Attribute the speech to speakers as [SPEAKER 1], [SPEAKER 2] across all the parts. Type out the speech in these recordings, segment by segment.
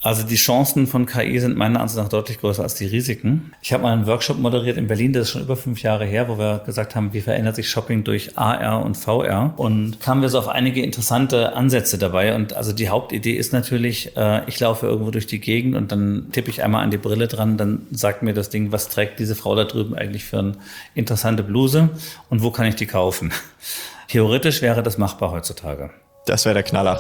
[SPEAKER 1] Also die Chancen von KI sind meiner Ansicht nach deutlich größer als die Risiken. Ich habe mal einen Workshop moderiert in Berlin, das ist schon über 5 Jahre her, wo wir gesagt haben, wie verändert sich Shopping durch AR und VR, und kamen wir so auf einige interessante Ansätze dabei. Und also die Hauptidee ist natürlich, ich laufe irgendwo durch die Gegend und dann tippe ich einmal an die Brille dran, dann sagt mir das Ding, was trägt diese Frau da drüben eigentlich für eine interessante Bluse und wo kann ich die kaufen? Theoretisch wäre das machbar heutzutage.
[SPEAKER 2] Das wäre der Knaller.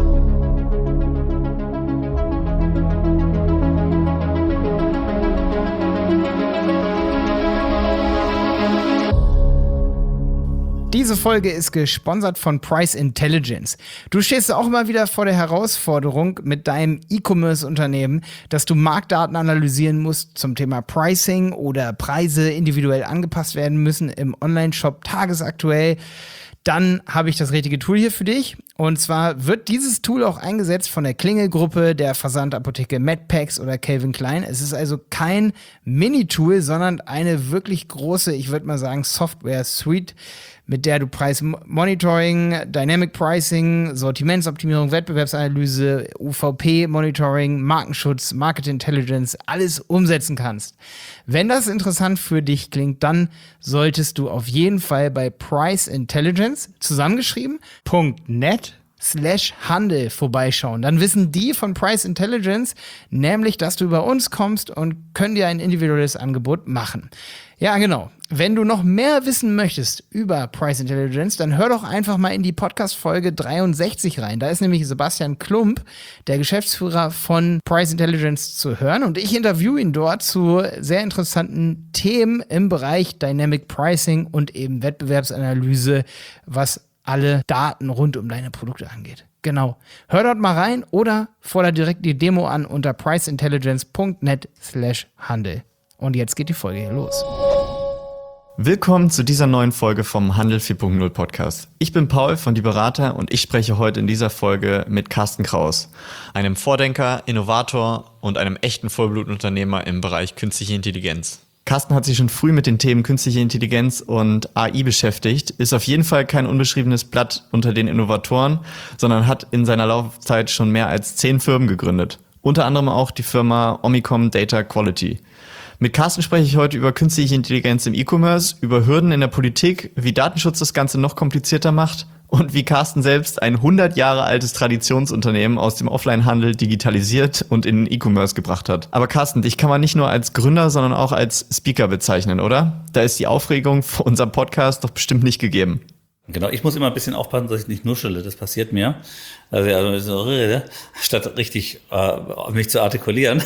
[SPEAKER 3] Diese Folge ist gesponsert von Price Intelligence. Du stehst auch immer wieder vor der Herausforderung mit deinem E-Commerce-Unternehmen, dass du Marktdaten analysieren musst zum Thema Pricing oder Preise individuell angepasst werden müssen im Online-Shop tagesaktuell. Dann habe ich das richtige Tool hier für dich. Und zwar wird dieses Tool auch eingesetzt von der Klingel-Gruppe, der Versandapotheke Medpacks oder Calvin Klein. Es ist also kein Mini-Tool, sondern eine wirklich große, ich würde mal sagen, Software-Suite, mit der du Preismonitoring, Dynamic Pricing, Sortimentsoptimierung, Wettbewerbsanalyse, UVP-Monitoring, Markenschutz, Market Intelligence, alles umsetzen kannst. Wenn das interessant für dich klingt, dann solltest du auf jeden Fall bei Price Intelligence, zusammengeschrieben, .net/Handel vorbeischauen. Dann wissen die von Price Intelligence nämlich, dass du über uns kommst und können dir ein individuelles Angebot machen. Ja, genau. Wenn du noch mehr wissen möchtest über Price Intelligence, dann hör doch einfach mal in die Podcast-Folge 63 rein. Da ist nämlich Sebastian Klump, der Geschäftsführer von Price Intelligence, zu hören. Und ich interviewe ihn dort zu sehr interessanten Themen im Bereich Dynamic Pricing und eben Wettbewerbsanalyse, was alle Daten rund um deine Produkte angeht. Genau. Hör dort mal rein oder fordere direkt die Demo an unter priceintelligence.net/Handel. Und jetzt geht die Folge hier los.
[SPEAKER 2] Willkommen zu dieser neuen Folge vom Handel 4.0 Podcast. Ich bin Paul von Die Berater und ich spreche heute in dieser Folge mit Carsten Kraus, einem Vordenker, Innovator und einem echten Vollblutunternehmer im Bereich künstliche Intelligenz. Carsten hat sich schon früh mit den Themen künstliche Intelligenz und AI beschäftigt, ist auf jeden Fall kein unbeschriebenes Blatt unter den Innovatoren, sondern hat in seiner Laufzeit schon mehr als 10 Firmen gegründet. Unter anderem auch die Firma Omnicom Data Quality. Mit Carsten spreche ich heute über künstliche Intelligenz im E-Commerce, über Hürden in der Politik, wie Datenschutz das Ganze noch komplizierter macht und wie Carsten selbst ein 100 Jahre altes Traditionsunternehmen aus dem Offline-Handel digitalisiert und in den E-Commerce gebracht hat. Aber Carsten, dich kann man nicht nur als Gründer, sondern auch als Speaker bezeichnen, oder? Da ist die Aufregung vor unserem Podcast doch bestimmt nicht gegeben.
[SPEAKER 1] Genau, ich muss immer ein bisschen aufpassen, dass ich nicht nuschele, das passiert mir. Also so rede, statt richtig mich zu artikulieren.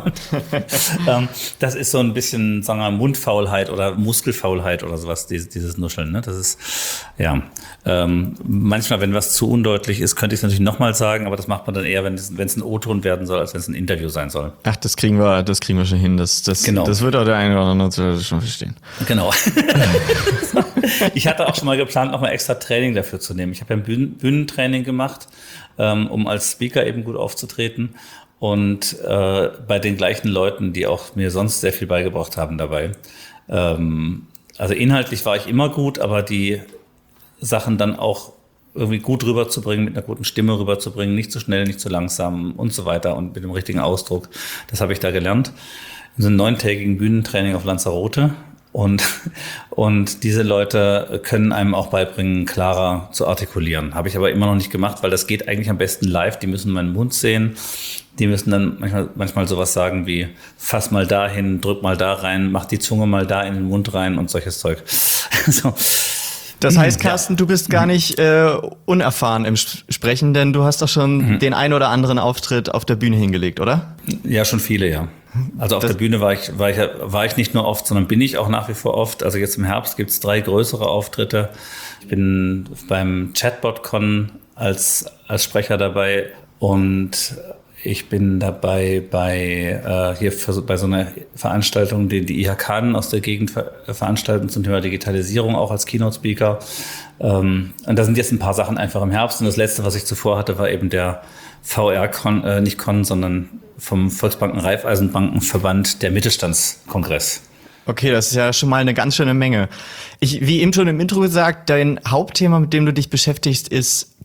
[SPEAKER 1] Das ist so ein bisschen, sagen wir mal, Mundfaulheit oder Muskelfaulheit oder sowas, dieses Nuscheln. Ne? Das ist, ja, manchmal, wenn was zu undeutlich ist, könnte ich es natürlich nochmal sagen, aber das macht man dann eher, wenn es ein O-Ton werden soll, als wenn es ein Interview sein soll.
[SPEAKER 2] Ach, das kriegen wir schon hin. Genau. Das wird auch der eine oder andere schon verstehen.
[SPEAKER 1] Genau. Ich hatte auch schon mal geplant, nochmal extra Training dafür zu nehmen. Ich habe ja ein Bühnentraining gemacht, um als Speaker eben gut aufzutreten und bei den gleichen Leuten, die auch mir sonst sehr viel beigebracht haben dabei. Also inhaltlich war ich immer gut, aber die Sachen dann auch irgendwie gut rüberzubringen, mit einer guten Stimme rüberzubringen, nicht zu schnell, nicht zu langsam und so weiter und mit dem richtigen Ausdruck, das habe ich da gelernt. In so einem 9-tägigen Bühnentraining auf Lanzarote. Und diese Leute können einem auch beibringen, klarer zu artikulieren. Habe ich aber immer noch nicht gemacht, weil das geht eigentlich am besten live. Die müssen meinen Mund sehen. Die müssen dann manchmal sowas sagen wie, fass mal da hin, drück mal da rein, mach die Zunge mal da in den Mund rein und solches Zeug. So.
[SPEAKER 2] Das heißt, Carsten, du bist gar nicht unerfahren im Sprechen, denn du hast doch schon den ein oder anderen Auftritt auf der Bühne hingelegt, oder?
[SPEAKER 1] Ja, schon viele, ja. Also auf der Bühne war ich nicht nur oft, sondern bin ich auch nach wie vor oft. Also jetzt im Herbst gibt es 3 größere Auftritte. Ich bin beim ChatbotCon als Sprecher dabei und ich bin dabei bei so einer Veranstaltung, die die IHK aus der Gegend veranstalten zum Thema Digitalisierung, auch als Keynote-Speaker. Und da sind jetzt ein paar Sachen einfach im Herbst. Und das letzte, was ich zuvor hatte, war eben der VR-Con, nicht Con, sondern vom Volksbanken-Raiffeisenbankenverband der Mittelstandskongress.
[SPEAKER 2] Okay, das ist ja schon mal eine ganz schöne Menge. Wie eben schon im Intro gesagt, dein Hauptthema, mit dem du dich beschäftigst, ist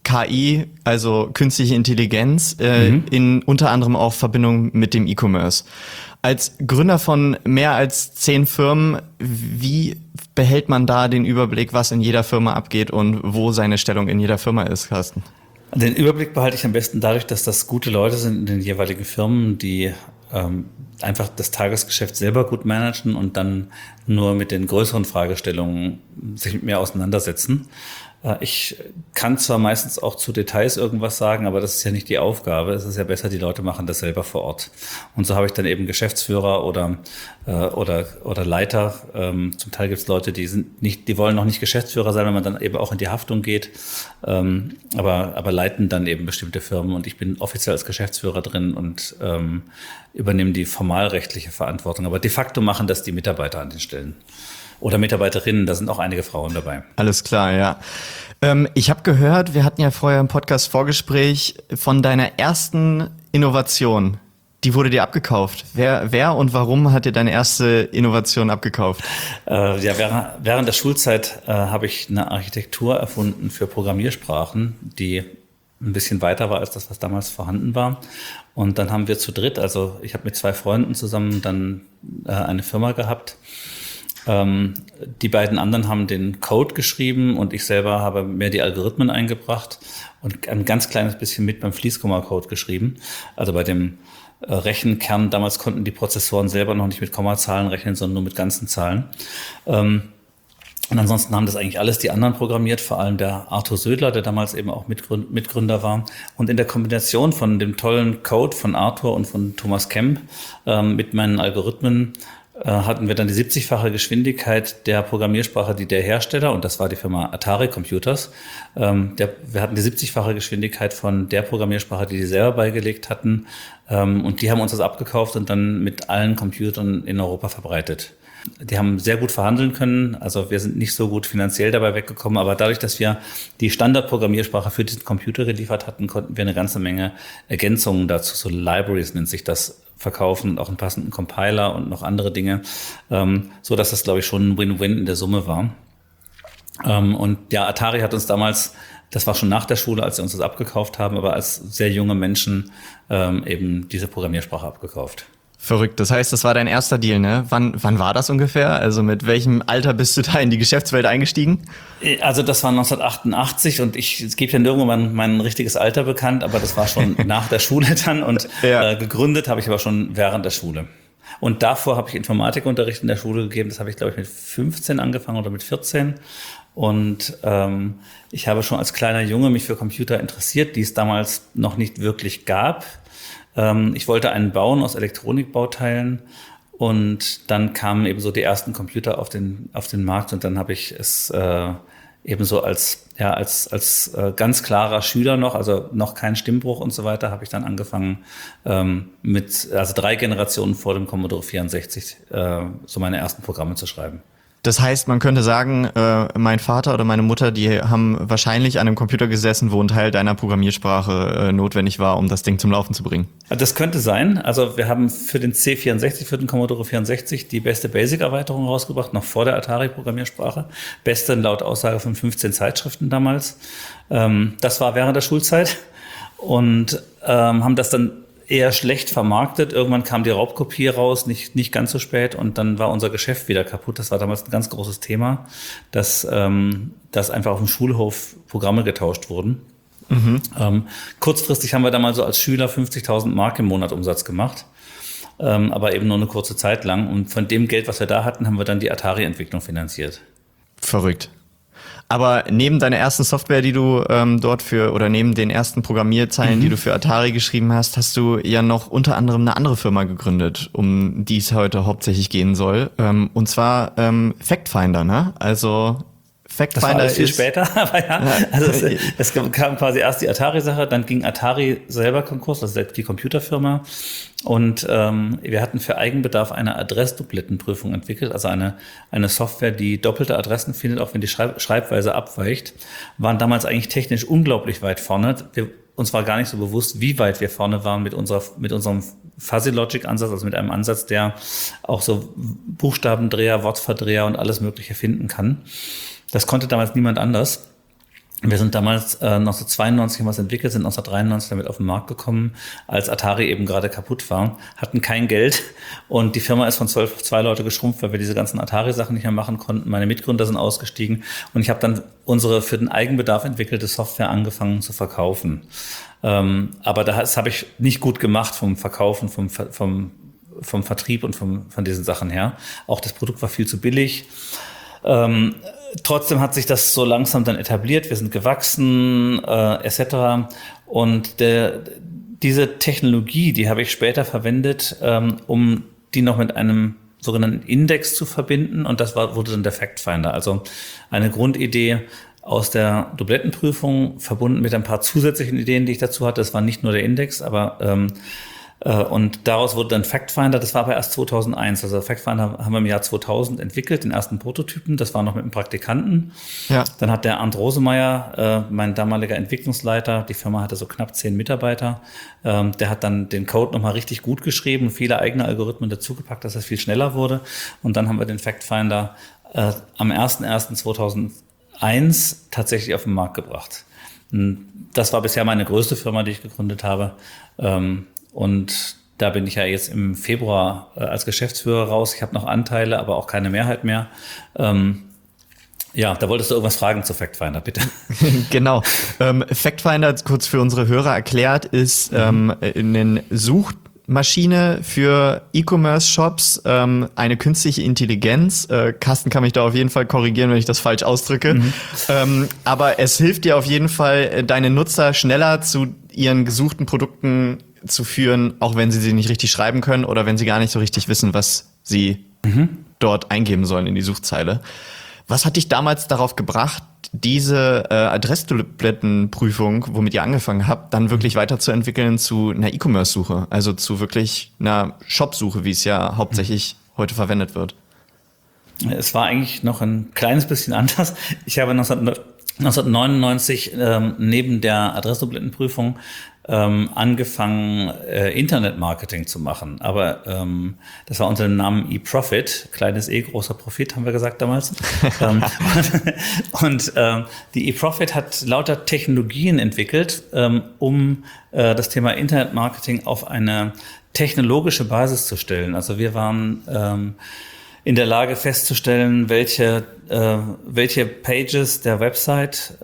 [SPEAKER 2] KI, also künstliche Intelligenz, in unter anderem auch Verbindung mit dem E-Commerce. Als Gründer von mehr als 10 Firmen, wie behält man da den Überblick, was in jeder Firma abgeht und wo seine Stellung in jeder Firma ist, Carsten?
[SPEAKER 1] Den Überblick behalte ich am besten dadurch, dass das gute Leute sind in den jeweiligen Firmen, die einfach das Tagesgeschäft selber gut managen und dann nur mit den größeren Fragestellungen sich mit mir auseinandersetzen. Ich kann zwar meistens auch zu Details irgendwas sagen, aber das ist ja nicht die Aufgabe. Es ist ja besser, die Leute machen das selber vor Ort. Und so habe ich dann eben Geschäftsführer oder Leiter. Zum Teil gibt es Leute, die wollen noch nicht Geschäftsführer sein, wenn man dann eben auch in die Haftung geht, aber leiten dann eben bestimmte Firmen. Und ich bin offiziell als Geschäftsführer drin und übernehme die formalrechtliche Verantwortung. Aber de facto machen das die Mitarbeiter an den Stellen. Oder Mitarbeiterinnen, da sind auch einige Frauen dabei.
[SPEAKER 2] Alles klar, ja. Ich habe gehört, wir hatten ja vorher im Podcast Vorgespräch von deiner ersten Innovation. Die wurde dir abgekauft. Wer und warum hat dir deine erste Innovation abgekauft?
[SPEAKER 1] Während der Schulzeit habe ich eine Architektur erfunden für Programmiersprachen, die ein bisschen weiter war als das, was damals vorhanden war. Und dann haben wir zu dritt, also ich habe mit 2 Freunden zusammen dann eine Firma gehabt. Die beiden anderen haben den Code geschrieben und ich selber habe mehr die Algorithmen eingebracht und ein ganz kleines bisschen mit beim Fließkomma-Code geschrieben. Also bei dem Rechenkern, damals konnten die Prozessoren selber noch nicht mit Kommazahlen rechnen, sondern nur mit ganzen Zahlen. Und ansonsten haben das eigentlich alles die anderen programmiert, vor allem der Arthur Södler, der damals eben auch Mitgründer war. Und in der Kombination von dem tollen Code von Arthur und von Thomas Kemp mit meinen Algorithmen hatten wir dann die 70-fache Geschwindigkeit der Programmiersprache, die der Hersteller, und das war die Firma Atari Computers, wir hatten die 70-fache Geschwindigkeit von der Programmiersprache, die selber beigelegt hatten, und die haben uns das abgekauft und dann mit allen Computern in Europa verbreitet. Die haben sehr gut verhandeln können, also wir sind nicht so gut finanziell dabei weggekommen, aber dadurch, dass wir die Standardprogrammiersprache für diesen Computer geliefert hatten, konnten wir eine ganze Menge Ergänzungen dazu, so Libraries nennt sich das, verkaufen und auch einen passenden Compiler und noch andere Dinge, so dass das, glaube ich, schon ein Win-Win in der Summe war. Und ja, Atari hat uns damals, das war schon nach der Schule, als sie uns das abgekauft haben, aber als sehr junge Menschen eben diese Programmiersprache abgekauft.
[SPEAKER 2] Verrückt. Das heißt, das war dein erster Deal, ne? Wann war das ungefähr? Also mit welchem Alter bist du da in die Geschäftswelt eingestiegen?
[SPEAKER 1] Also das war 1988 und es gebe ja nirgendwo mein richtiges Alter bekannt, aber das war schon nach der Schule dann und gegründet habe ich aber schon während der Schule. Und davor habe ich Informatikunterricht in der Schule gegeben. Das habe ich, glaube ich, mit 15 angefangen oder mit 14. Und ich habe schon als kleiner Junge mich für Computer interessiert, die es damals noch nicht wirklich gab. Ich wollte einen bauen aus Elektronikbauteilen und dann kamen eben so die ersten Computer auf den Markt und dann habe ich es eben so als ganz klarer Schüler noch, also noch kein Stimmbruch und so weiter, habe ich dann angefangen also 3 Generationen vor dem Commodore 64 so meine ersten Programme zu schreiben.
[SPEAKER 2] Das heißt, man könnte sagen, mein Vater oder meine Mutter, die haben wahrscheinlich an einem Computer gesessen, wo ein Teil deiner Programmiersprache notwendig war, um das Ding zum Laufen zu bringen.
[SPEAKER 1] Das könnte sein. Also wir haben für den C64, für den Commodore 64 die beste Basic-Erweiterung rausgebracht, noch vor der Atari-Programmiersprache. Beste laut Aussage von 15 Zeitschriften damals. Das war während der Schulzeit und haben das dann eher schlecht vermarktet. Irgendwann kam die Raubkopie raus, nicht ganz so spät und dann war unser Geschäft wieder kaputt. Das war damals ein ganz großes Thema, dass einfach auf dem Schulhof Programme getauscht wurden. Kurzfristig haben wir da mal so als Schüler 50.000 Mark im Monat Umsatz gemacht, aber eben nur eine kurze Zeit lang. Und von dem Geld, was wir da hatten, haben wir dann die Atari-Entwicklung finanziert.
[SPEAKER 2] Verrückt. Aber neben deiner ersten Software, die du oder neben den ersten Programmierzeilen, die du für Atari geschrieben hast, hast du ja noch unter anderem eine andere Firma gegründet, um die es heute hauptsächlich gehen soll. Und zwar FactFinder, ne? Also FactFinder
[SPEAKER 1] das war viel später, aber ja. Also es kam quasi erst die Atari-Sache, dann ging Atari selber Konkurs, also die Computerfirma. Und wir hatten für Eigenbedarf eine Adressduplettenprüfung entwickelt, also eine Software, die doppelte Adressen findet, auch wenn die Schreibweise abweicht. Waren damals eigentlich technisch unglaublich weit vorne. Uns war gar nicht so bewusst, wie weit wir vorne waren mit unserem Fuzzy Logic Ansatz, also mit einem Ansatz, der auch so Buchstabendreher, Wortverdreher und alles Mögliche finden kann. Das konnte damals niemand anders. Wir sind damals 1992 haben wir es entwickelt, sind 1993 damit auf den Markt gekommen, als Atari eben gerade kaputt war, hatten kein Geld und die Firma ist von 12 auf 2 Leute geschrumpft, weil wir diese ganzen Atari-Sachen nicht mehr machen konnten. Meine Mitgründer sind ausgestiegen und ich habe dann unsere für den Eigenbedarf entwickelte Software angefangen zu verkaufen. Aber das habe ich nicht gut gemacht vom Verkaufen, vom Vertrieb und von diesen Sachen her. Auch das Produkt war viel zu billig. Trotzdem hat sich das so langsam dann etabliert, wir sind gewachsen, etc. Und diese Technologie, die habe ich später verwendet, um die noch mit einem sogenannten Index zu verbinden. Und das wurde dann der Fact Finder. Also eine Grundidee aus der Dublettenprüfung, verbunden mit ein paar zusätzlichen Ideen, die ich dazu hatte. Das war nicht nur der Index, aber und daraus wurde dann Fact Finder, das war aber erst 2001. Also Fact Finder haben wir im Jahr 2000 entwickelt, den ersten Prototypen. Das war noch mit einem Praktikanten. Ja. Dann hat der Arndt Rosemeyer, mein damaliger Entwicklungsleiter, die Firma hatte so knapp 10 Mitarbeiter, der hat dann den Code nochmal richtig gut geschrieben, viele eigene Algorithmen dazugepackt, dass das viel schneller wurde. Und dann haben wir den Fact Finder am 01.01.2001 tatsächlich auf den Markt gebracht. Das war bisher meine größte Firma, die ich gegründet habe. Und da bin ich ja jetzt im Februar als Geschäftsführer raus. Ich habe noch Anteile, aber auch keine Mehrheit mehr. Ja, da wolltest du irgendwas fragen zu Fact Finder, bitte.
[SPEAKER 2] Genau. Fact Finder, kurz für unsere Hörer erklärt, ist eine Suchmaschine für E-Commerce-Shops, eine künstliche Intelligenz. Carsten kann mich da auf jeden Fall korrigieren, wenn ich das falsch ausdrücke. Aber es hilft dir auf jeden Fall, deine Nutzer schneller zu ihren gesuchten Produkten zu führen, auch wenn sie nicht richtig schreiben können oder wenn sie gar nicht so richtig wissen, was sie dort eingeben sollen in die Suchzeile. Was hat dich damals darauf gebracht, diese Adressdublettenprüfung, womit ihr angefangen habt, dann wirklich weiterzuentwickeln zu einer E-Commerce-Suche, also zu wirklich einer Shop-Suche, wie es ja hauptsächlich heute verwendet wird?
[SPEAKER 1] Es war eigentlich noch ein kleines bisschen anders. Ich habe 1999 neben der Adressdublettenprüfung angefangen, Internetmarketing zu machen. Aber das war unter dem Namen eProfit, kleines E, großer Profit, haben wir gesagt damals. Und die eProfit hat lauter Technologien entwickelt, um das Thema Internetmarketing auf eine technologische Basis zu stellen. Also wir waren in der Lage festzustellen, welche Pages der Website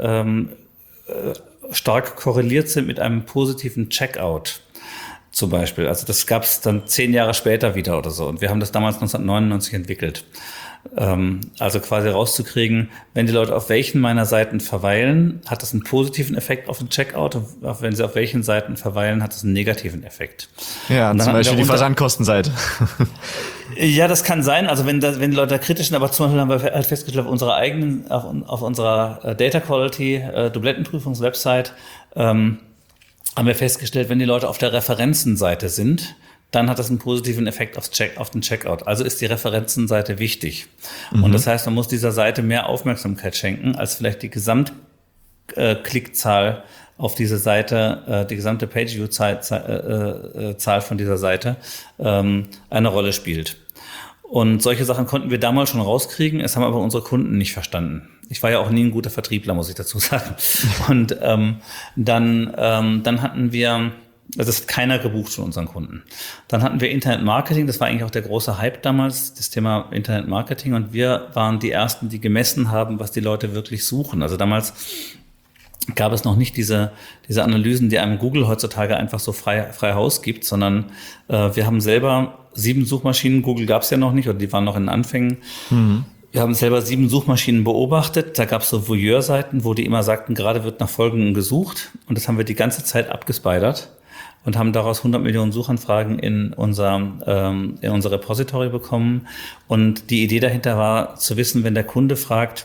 [SPEAKER 1] stark korreliert sind mit einem positiven Checkout zum Beispiel. Also das gab es dann 10 Jahre später wieder oder so. Und wir haben das damals 1999 entwickelt. Also quasi rauszukriegen, wenn die Leute auf welchen meiner Seiten verweilen, hat das einen positiven Effekt auf den Checkout. Und wenn sie auf welchen Seiten verweilen, hat das einen negativen Effekt.
[SPEAKER 2] Ja, zum Beispiel die Versandkostenseite.
[SPEAKER 1] Ja, das kann sein. Also wenn die Leute da kritisch sind, aber zum Beispiel haben wir halt festgestellt, auf unserer Data Quality Dublettenprüfungs-Website haben wir festgestellt, wenn die Leute auf der Referenzenseite sind, dann hat das einen positiven Effekt auf den Checkout. Also ist die Referenzenseite wichtig. Und das heißt, man muss dieser Seite mehr Aufmerksamkeit schenken, als vielleicht die Gesamtklickzahl auf diese Seite, die gesamte Page-View-Zahl von dieser Seite eine Rolle spielt. Und solche Sachen konnten wir damals schon rauskriegen, es haben aber unsere Kunden nicht verstanden. Ich war ja auch nie ein guter Vertriebler, muss ich dazu sagen. Und dann hatten wir, also das hat keiner gebucht von unseren Kunden. Dann hatten wir Internetmarketing, das war eigentlich auch der große Hype damals, das Thema Internetmarketing. Und wir waren die Ersten, die gemessen haben, was die Leute wirklich suchen. Also damals gab es noch nicht diese Analysen, die einem Google heutzutage einfach so frei Haus gibt, sondern wir haben selber 7 Suchmaschinen, Google gab es ja noch nicht, oder die waren noch in den Anfängen. Wir haben selber 7 Suchmaschinen beobachtet. Da gab es so Voyeur-Seiten, wo die immer sagten, gerade wird nach Folgendem gesucht. Und das haben wir die ganze Zeit abgespidert und haben daraus 100 Millionen Suchanfragen in unser Repository bekommen. Und die Idee dahinter war zu wissen, wenn der Kunde fragt,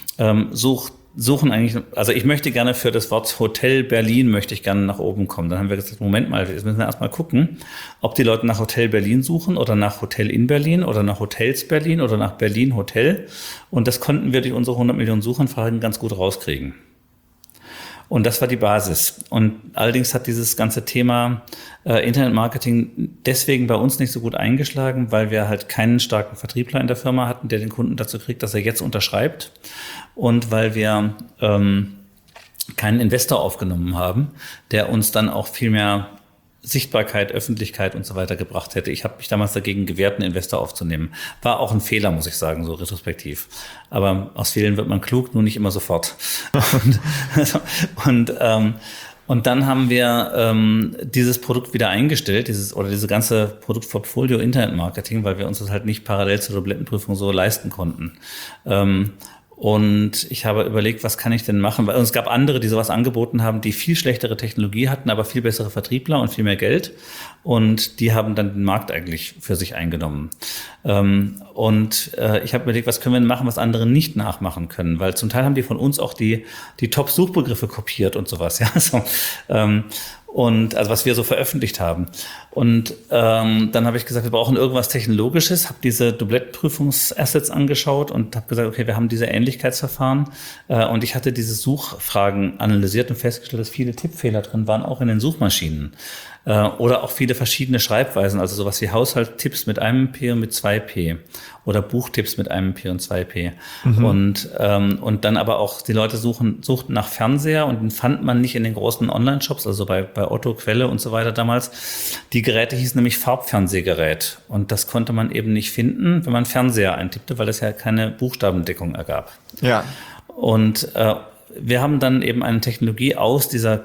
[SPEAKER 1] suchen eigentlich, also ich möchte gerne für das Wort Hotel Berlin möchte ich gerne nach oben kommen. Dann haben wir gesagt, Moment mal, jetzt müssen wir erstmal gucken, ob die Leute nach Hotel Berlin suchen oder nach Hotel in Berlin oder nach Hotels Berlin oder nach Berlin Hotel. Und das konnten wir durch unsere 100 Millionen Suchanfragen ganz gut rauskriegen. Und das war die Basis. Und allerdings hat dieses ganze Thema Internetmarketing deswegen bei uns nicht so gut eingeschlagen, weil wir halt keinen starken Vertriebler in der Firma hatten, der den Kunden dazu kriegt, dass er jetzt unterschreibt. Und weil wir keinen Investor aufgenommen haben, der uns dann auch viel mehr Sichtbarkeit, Öffentlichkeit und so weiter gebracht hätte. Ich habe mich damals dagegen gewehrt, einen Investor aufzunehmen. War auch ein Fehler, muss ich sagen, so retrospektiv. Aber aus Fehlern wird man klug, nur nicht immer sofort. Und dann haben wir dieses Produkt wieder eingestellt, diese ganze Produktportfolio Internetmarketing, weil wir uns das halt nicht parallel zur Dublettenprüfung so leisten konnten. Und ich habe überlegt, was kann ich denn machen? Weil es gab andere, die sowas angeboten haben, die viel schlechtere Technologie hatten, aber viel bessere Vertriebler und viel mehr Geld. Und die haben dann den Markt eigentlich für sich eingenommen. Ich habe überlegt, was können wir denn machen, was andere nicht nachmachen können? Weil zum Teil haben die von uns auch die Top-Suchbegriffe kopiert und sowas. Ja, und also was wir so veröffentlicht haben. Und dann habe ich gesagt, wir brauchen irgendwas Technologisches, habe diese Dublettenprüfungsassets angeschaut und habe gesagt, okay, wir haben diese Ähnlichkeitsverfahren und ich hatte diese Suchfragen analysiert und festgestellt, dass viele Tippfehler drin waren, auch in den Suchmaschinen. Oder auch viele verschiedene Schreibweisen, also sowas wie Haushaltstipps mit einem P und mit 2P oder Buchtipps mit einem P und 2P. Und dann aber auch die Leute suchten nach Fernseher und den fand man nicht in den großen Online-Shops, also bei Otto, Quelle und so weiter damals. Die Geräte hießen nämlich Farbfernsehgerät und das konnte man eben nicht finden, wenn man Fernseher eintippte, weil es ja keine Buchstabendeckung ergab.
[SPEAKER 2] Ja.
[SPEAKER 1] Und wir haben dann eben eine Technologie aus dem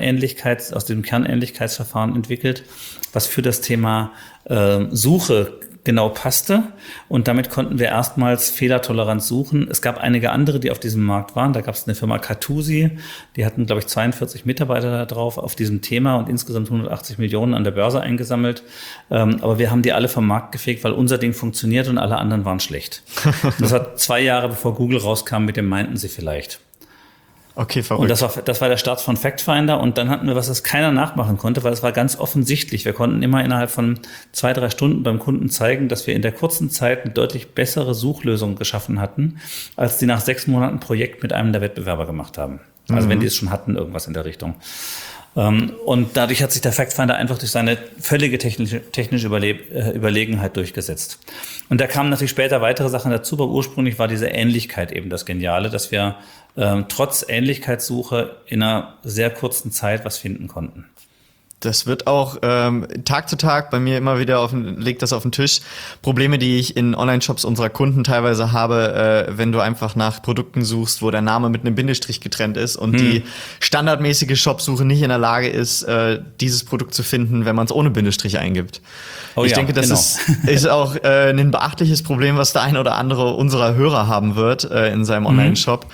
[SPEAKER 1] Kernähnlichkeitsverfahren entwickelt, was für das Thema Suche genau passte. Und damit konnten wir erstmals fehlertolerant suchen. Es gab einige andere, die auf diesem Markt waren. Da gab es eine Firma Cartusi, die hatten, glaube ich, 42 Mitarbeiter da drauf auf diesem Thema und insgesamt 180 Millionen an der Börse eingesammelt. Aber wir haben die alle vom Markt gefegt, weil unser Ding funktioniert und alle anderen waren schlecht. Das war 2 Jahre, bevor Google rauskam, mit dem meinten sie vielleicht.
[SPEAKER 2] Okay, verrückt.
[SPEAKER 1] Und das war der Start von FactFinder und dann hatten wir was, das keiner nachmachen konnte, weil es war ganz offensichtlich. Wir konnten immer innerhalb von 2-3 Stunden beim Kunden zeigen, dass wir in der kurzen Zeit eine deutlich bessere Suchlösung geschaffen hatten, als die nach 6 Monaten Projekt mit einem der Wettbewerber gemacht haben. Also wenn die es schon hatten, irgendwas in der Richtung. Und dadurch hat sich der FactFinder einfach durch seine völlige technische Überlegenheit durchgesetzt. Und da kamen natürlich später weitere Sachen dazu, aber ursprünglich war diese Ähnlichkeit eben das Geniale, dass wir trotz Ähnlichkeitssuche in einer sehr kurzen Zeit was finden konnten.
[SPEAKER 2] Das wird auch Tag zu Tag bei mir immer wieder legt das auf den Tisch. Probleme, die ich in Online-Shops unserer Kunden teilweise habe, wenn du einfach nach Produkten suchst, wo der Name mit einem Bindestrich getrennt ist und die standardmäßige Shopsuche nicht in der Lage ist, dieses Produkt zu finden, wenn man es ohne Bindestrich eingibt. Ich denke, das ist auch ein beachtliches Problem, was der eine oder andere unserer Hörer haben wird in seinem Online-Shop.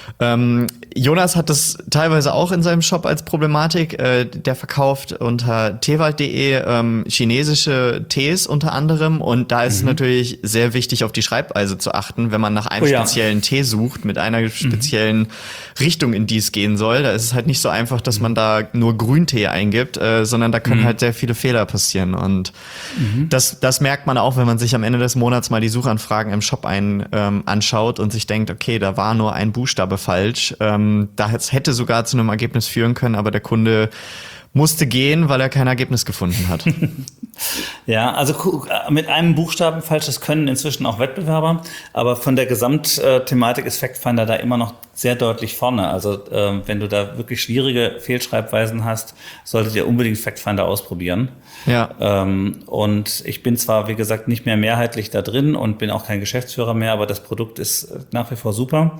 [SPEAKER 2] Jonas hat das teilweise auch in seinem Shop als Problematik. Der verkauft unter tewald.de chinesische Tees unter anderem und da ist es natürlich sehr wichtig, auf die Schreibweise zu achten, wenn man nach einem speziellen Tee sucht, mit einer speziellen Richtung, in die es gehen soll. Da ist es halt nicht so einfach, dass man da nur Grüntee eingibt, sondern da können halt sehr viele Fehler passieren und das merkt man auch, wenn man sich am Ende des Monats mal die Suchanfragen im Shop anschaut und sich denkt, okay, da war nur ein Buchstabe falsch. Das hätte sogar zu einem Ergebnis führen können, aber der Kunde musste gehen, weil er kein Ergebnis gefunden hat.
[SPEAKER 1] Ja, also mit einem Buchstaben falsch, das können inzwischen auch Wettbewerber, aber von der Gesamtthematik ist FactFinder da immer noch sehr deutlich vorne. Also wenn du da wirklich schwierige Fehlschreibweisen hast, solltet ihr unbedingt FactFinder ausprobieren.
[SPEAKER 2] Ja.
[SPEAKER 1] Und ich bin zwar, wie gesagt, nicht mehr mehrheitlich da drin und bin auch kein Geschäftsführer mehr, aber das Produkt ist nach wie vor super.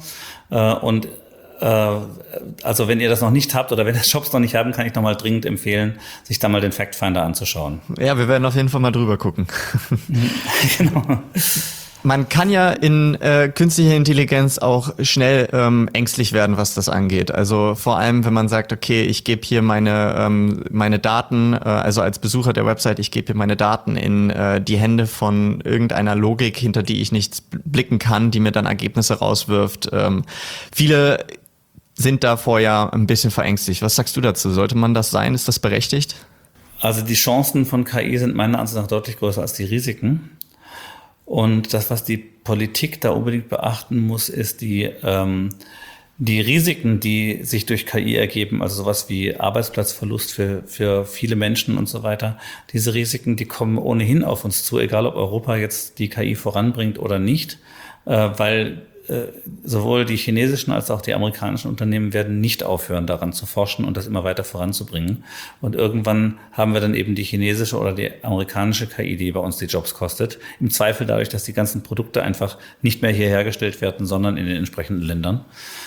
[SPEAKER 1] Also wenn ihr das noch nicht habt oder wenn das Shops noch nicht haben, kann ich nochmal dringend empfehlen, sich da mal den FactFinder anzuschauen.
[SPEAKER 2] Ja, wir werden auf jeden Fall mal drüber gucken.
[SPEAKER 1] Genau.
[SPEAKER 2] Man kann ja in künstlicher Intelligenz auch schnell ängstlich werden, was das angeht. Also vor allem, wenn man sagt, okay, ich gebe hier meine Daten, also als Besucher der Website, ich gebe hier meine Daten in die Hände von irgendeiner Logik, hinter die ich nichts blicken kann, die mir dann Ergebnisse rauswirft. Viele sind davor ja ein bisschen verängstigt. Was sagst du dazu? Sollte man das sein? Ist das berechtigt?
[SPEAKER 1] Also die Chancen von KI sind meiner Ansicht nach deutlich größer als die Risiken. Und das, was die Politik da unbedingt beachten muss, ist die Risiken, die sich durch KI ergeben, also sowas wie Arbeitsplatzverlust für viele Menschen und so weiter. Diese Risiken, die kommen ohnehin auf uns zu, egal ob Europa jetzt die KI voranbringt oder nicht, weil sowohl die chinesischen als auch die amerikanischen Unternehmen werden nicht aufhören, daran zu forschen und das immer weiter voranzubringen. Und irgendwann haben wir dann eben die chinesische oder die amerikanische KI, die bei uns die Jobs kostet. Im Zweifel dadurch, dass die ganzen Produkte einfach nicht mehr hier hergestellt werden, sondern in den entsprechenden Ländern.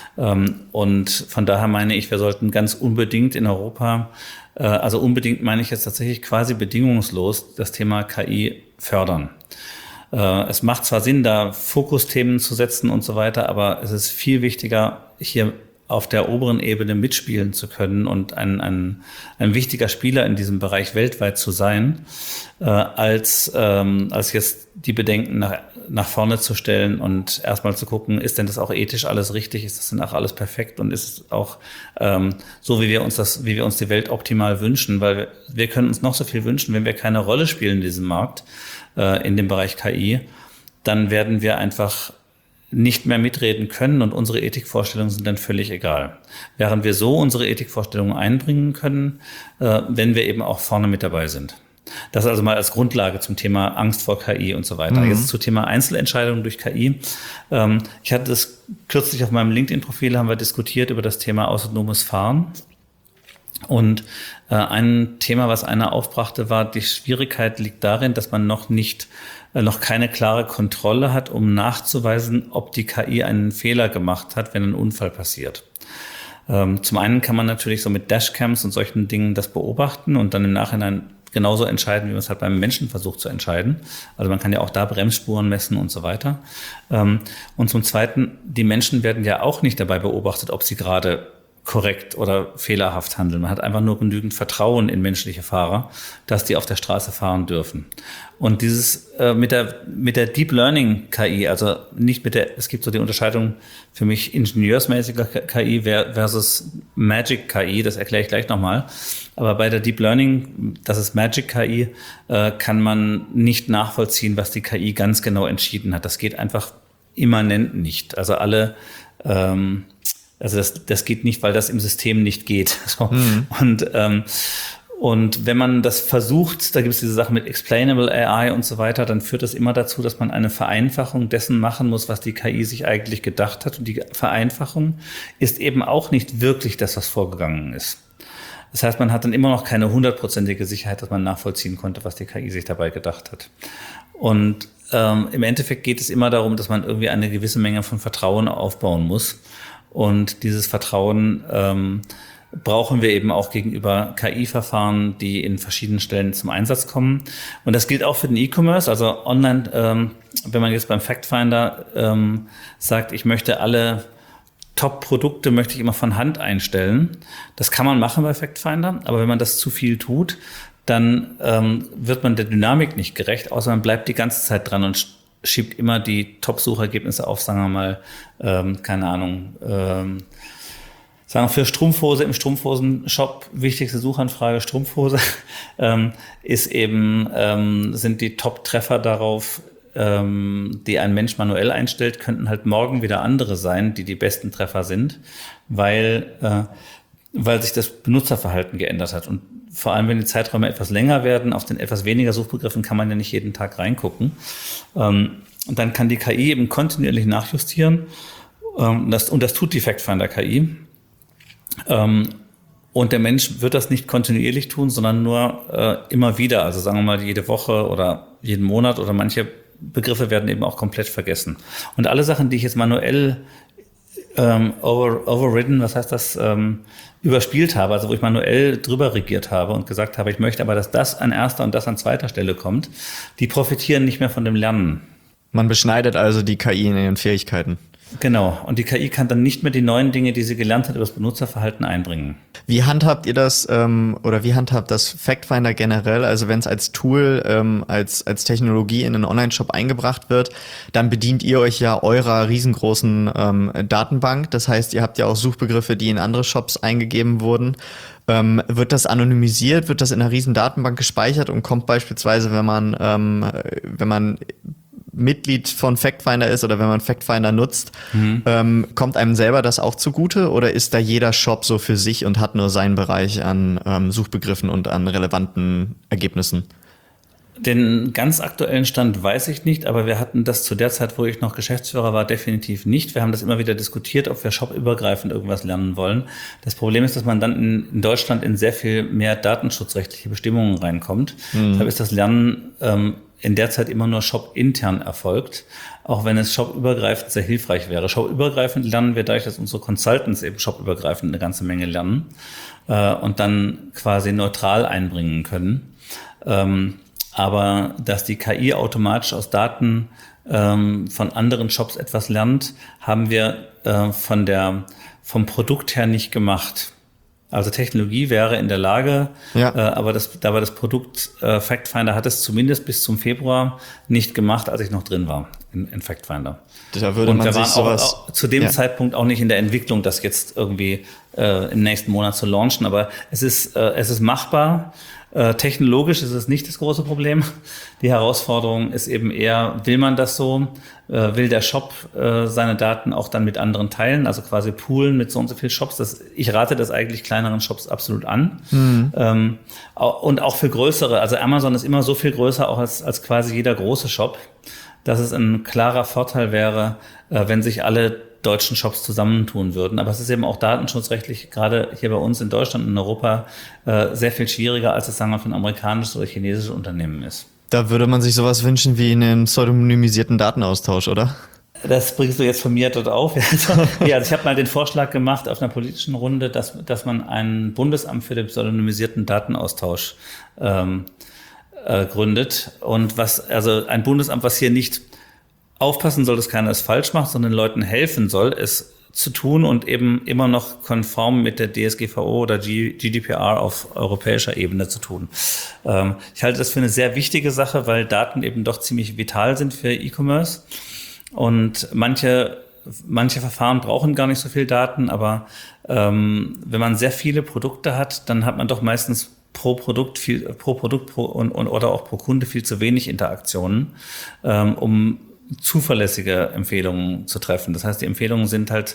[SPEAKER 1] Und von daher meine ich, wir sollten ganz unbedingt in Europa, also unbedingt meine ich jetzt tatsächlich quasi bedingungslos, das Thema KI fördern. Es macht zwar Sinn, da Fokusthemen zu setzen und so weiter, aber es ist viel wichtiger, hier auf der oberen Ebene mitspielen zu können und ein wichtiger Spieler in diesem Bereich weltweit zu sein, als jetzt die Bedenken nach vorne zu stellen und erstmal zu gucken, ist denn das auch ethisch alles richtig, ist das denn auch alles perfekt und ist es auch so, wie wir uns die Welt optimal wünschen, weil wir können uns noch so viel wünschen, wenn wir keine Rolle spielen in diesem Markt, in dem Bereich KI, dann werden wir einfach nicht mehr mitreden können und unsere Ethikvorstellungen sind dann völlig egal. Während wir so unsere Ethikvorstellungen einbringen können, wenn wir eben auch vorne mit dabei sind. Das also mal als Grundlage zum Thema Angst vor KI und so weiter. Jetzt zum Thema Einzelentscheidungen durch KI. Ich hatte das kürzlich auf meinem LinkedIn-Profil, haben wir diskutiert über das Thema autonomes Fahren. Und ein Thema, was einer aufbrachte, war, die Schwierigkeit liegt darin, dass man noch keine klare Kontrolle hat, um nachzuweisen, ob die KI einen Fehler gemacht hat, wenn ein Unfall passiert. Zum einen kann man natürlich so mit Dashcams und solchen Dingen das beobachten und dann im Nachhinein genauso entscheiden, wie man es halt beim Menschen versucht zu entscheiden. Also man kann ja auch da Bremsspuren messen und so weiter. Und zum Zweiten, die Menschen werden ja auch nicht dabei beobachtet, ob sie gerade korrekt oder fehlerhaft handeln. Man hat einfach nur genügend Vertrauen in menschliche Fahrer, dass die auf der Straße fahren dürfen. Und dieses mit der Deep Learning KI, also nicht es gibt so die Unterscheidung für mich ingenieursmäßiger KI versus Magic KI, das erkläre ich gleich nochmal. Aber bei der Deep Learning, das ist Magic KI, kann man nicht nachvollziehen, was die KI ganz genau entschieden hat. Das geht einfach immanent nicht. Also das geht nicht, weil das im System nicht geht. So. Und wenn man das versucht, da gibt es diese Sache mit Explainable AI und so weiter, dann führt das immer dazu, dass man eine Vereinfachung dessen machen muss, was die KI sich eigentlich gedacht hat. Und die Vereinfachung ist eben auch nicht wirklich das, was vorgegangen ist. Das heißt, man hat dann immer noch keine 100%ige Sicherheit, dass man nachvollziehen konnte, was die KI sich dabei gedacht hat. Und im Endeffekt geht es immer darum, dass man irgendwie eine gewisse Menge von Vertrauen aufbauen muss. Und dieses Vertrauen brauchen wir eben auch gegenüber KI-Verfahren, die in verschiedenen Stellen zum Einsatz kommen. Und das gilt auch für den E-Commerce. Also online, wenn man jetzt beim Factfinder sagt, ich möchte alle Top-Produkte möchte ich immer von Hand einstellen. Das kann man machen bei Factfinder, aber wenn man das zu viel tut, dann wird man der Dynamik nicht gerecht, außer man bleibt die ganze Zeit dran und schiebt immer die Top-Suchergebnisse auf, sagen wir mal, keine Ahnung, sagen wir für Strumpfhose im Strumpfhosen-Shop, wichtigste Suchanfrage Strumpfhose, ist eben, sind die Top-Treffer darauf, die ein Mensch manuell einstellt, könnten halt morgen wieder andere sein, die besten Treffer sind, weil sich das Benutzerverhalten geändert hat. Und vor allem, wenn die Zeiträume etwas länger werden, auf den etwas weniger Suchbegriffen kann man ja nicht jeden Tag reingucken. Und dann kann die KI eben kontinuierlich nachjustieren. Und das tut die Factfinder KI. Und der Mensch wird das nicht kontinuierlich tun, sondern nur immer wieder. Also sagen wir mal jede Woche oder jeden Monat oder manche Begriffe werden eben auch komplett vergessen. Und alle Sachen, die ich jetzt manuell overridden, was heißt das, überspielt habe, also wo ich manuell drüber regiert habe und gesagt habe, ich möchte aber, dass das an erster und das an zweiter Stelle kommt, die profitieren nicht mehr von dem Lernen.
[SPEAKER 2] Man beschneidet also die KI in ihren Fähigkeiten.
[SPEAKER 1] Genau. Und die KI kann dann nicht mehr die neuen Dinge, die sie gelernt hat, über das Benutzerverhalten einbringen.
[SPEAKER 2] Wie handhabt ihr das oder wie handhabt das Factfinder generell? Also wenn es als Tool, als Technologie in einen Online-Shop eingebracht wird, dann bedient ihr euch ja eurer riesengroßen Datenbank. Das heißt, ihr habt ja auch Suchbegriffe, die in andere Shops eingegeben wurden. Wird das anonymisiert? Wird das in einer riesen Datenbank gespeichert und kommt beispielsweise, wenn man Mitglied von Factfinder ist oder wenn man Factfinder nutzt, kommt einem selber das auch zugute oder ist da jeder Shop so für sich und hat nur seinen Bereich an Suchbegriffen und an relevanten Ergebnissen?
[SPEAKER 1] Den ganz aktuellen Stand weiß ich nicht, aber wir hatten das zu der Zeit, wo ich noch Geschäftsführer war, definitiv nicht. Wir haben das immer wieder diskutiert, ob wir shopübergreifend irgendwas lernen wollen. Das Problem ist, dass man dann in Deutschland in sehr viel mehr datenschutzrechtliche Bestimmungen reinkommt. Deshalb ist das Lernen in der Zeit immer nur shopintern erfolgt, auch wenn es shopübergreifend sehr hilfreich wäre. Shopübergreifend lernen wir dadurch, dass unsere Consultants eben shopübergreifend eine ganze Menge lernen und dann quasi neutral einbringen können. Aber dass die KI automatisch aus Daten von anderen Shops etwas lernt, haben wir vom Produkt her nicht gemacht. Also Technologie wäre in der Lage, aber das Produkt FactFinder hat es zumindest bis zum Februar nicht gemacht, als ich noch drin war in FactFinder.
[SPEAKER 2] Da würde man sich sowas
[SPEAKER 1] auch zu dem Zeitpunkt auch nicht in der Entwicklung, das jetzt irgendwie im nächsten Monat zu launchen, aber es ist machbar. Technologisch ist es nicht das große Problem. Die Herausforderung ist eben eher, will man das so? Will der Shop seine Daten auch dann mit anderen teilen, also quasi poolen mit so und so viel Shops? Ich rate das eigentlich kleineren Shops absolut an. Und auch für größere. Also Amazon ist immer so viel größer auch als quasi jeder große Shop, dass es ein klarer Vorteil wäre, wenn sich alle deutschen Shops zusammentun würden. Aber es ist eben auch datenschutzrechtlich, gerade hier bei uns in Deutschland und in Europa, sehr viel schwieriger, als es, sagen wir, für ein amerikanisches oder chinesisches Unternehmen ist.
[SPEAKER 2] Da würde man sich sowas wünschen wie einen pseudonymisierten Datenaustausch, oder?
[SPEAKER 1] Das bringst du jetzt von mir dort auf. Also ich habe mal den Vorschlag gemacht auf einer politischen Runde, dass man ein Bundesamt für den pseudonymisierten Datenaustausch gründet. Und also ein Bundesamt, was hier nicht aufpassen soll, dass keiner es falsch macht, sondern Leuten helfen soll, es zu tun und eben immer noch konform mit der DSGVO oder GDPR auf europäischer Ebene zu tun. Ich halte das für eine sehr wichtige Sache, weil Daten eben doch ziemlich vital sind für E-Commerce. Und manche Verfahren brauchen gar nicht so viel Daten, aber wenn man sehr viele Produkte hat, dann hat man doch meistens pro Produkt oder auch pro Kunde viel zu wenig Interaktionen, um zuverlässige Empfehlungen zu treffen. Das heißt, die Empfehlungen sind halt,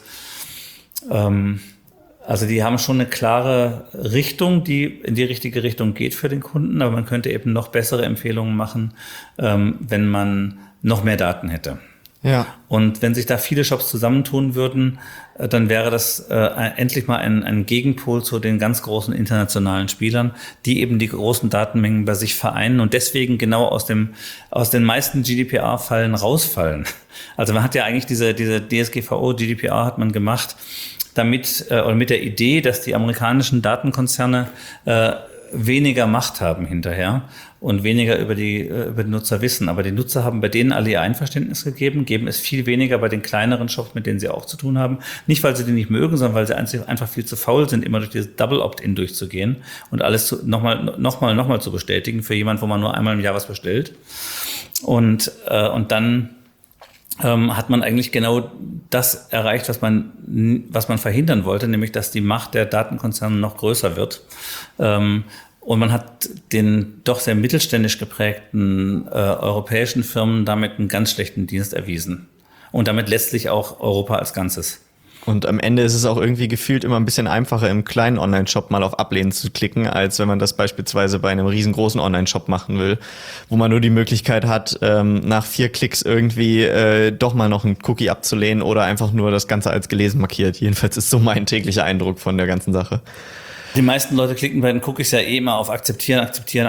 [SPEAKER 1] also die haben schon eine klare Richtung, die in die richtige Richtung geht für den Kunden, aber man könnte eben noch bessere Empfehlungen machen, wenn man noch mehr Daten hätte.
[SPEAKER 2] Ja.
[SPEAKER 1] Und wenn sich da viele Shops zusammentun würden, dann wäre das endlich mal ein Gegenpol zu den ganz großen internationalen Spielern, die eben die großen Datenmengen bei sich vereinen und deswegen genau aus den meisten GDPR-Fallen rausfallen. Also man hat ja eigentlich diese DSGVO, GDPR hat man gemacht, damit oder mit der Idee, dass die amerikanischen Datenkonzerne weniger Macht haben hinterher und weniger über die Nutzer wissen. Aber die Nutzer haben bei denen alle ihr Einverständnis gegeben, geben es viel weniger bei den kleineren Shops, mit denen sie auch zu tun haben. Nicht, weil sie die nicht mögen, sondern weil sie einfach viel zu faul sind, immer durch dieses Double Opt-in durchzugehen und alles nochmal zu bestätigen für jemanden, wo man nur einmal im Jahr was bestellt. Und dann hat man eigentlich genau das erreicht, was man verhindern wollte, nämlich dass die Macht der Datenkonzerne noch größer wird. Und man hat den doch sehr mittelständisch geprägten europäischen Firmen damit einen ganz schlechten Dienst erwiesen. Und damit letztlich auch Europa als Ganzes.
[SPEAKER 2] Und am Ende ist es auch irgendwie gefühlt immer ein bisschen einfacher, im kleinen Online-Shop mal auf Ablehnen zu klicken, als wenn man das beispielsweise bei einem riesengroßen Online-Shop machen will, wo man nur die Möglichkeit hat, nach 4 Klicks irgendwie doch mal noch einen Cookie abzulehnen oder einfach nur das Ganze als gelesen markiert. Jedenfalls ist so mein täglicher Eindruck von der ganzen Sache.
[SPEAKER 1] Die meisten Leute klicken bei den Cookies ja eh immer auf akzeptieren.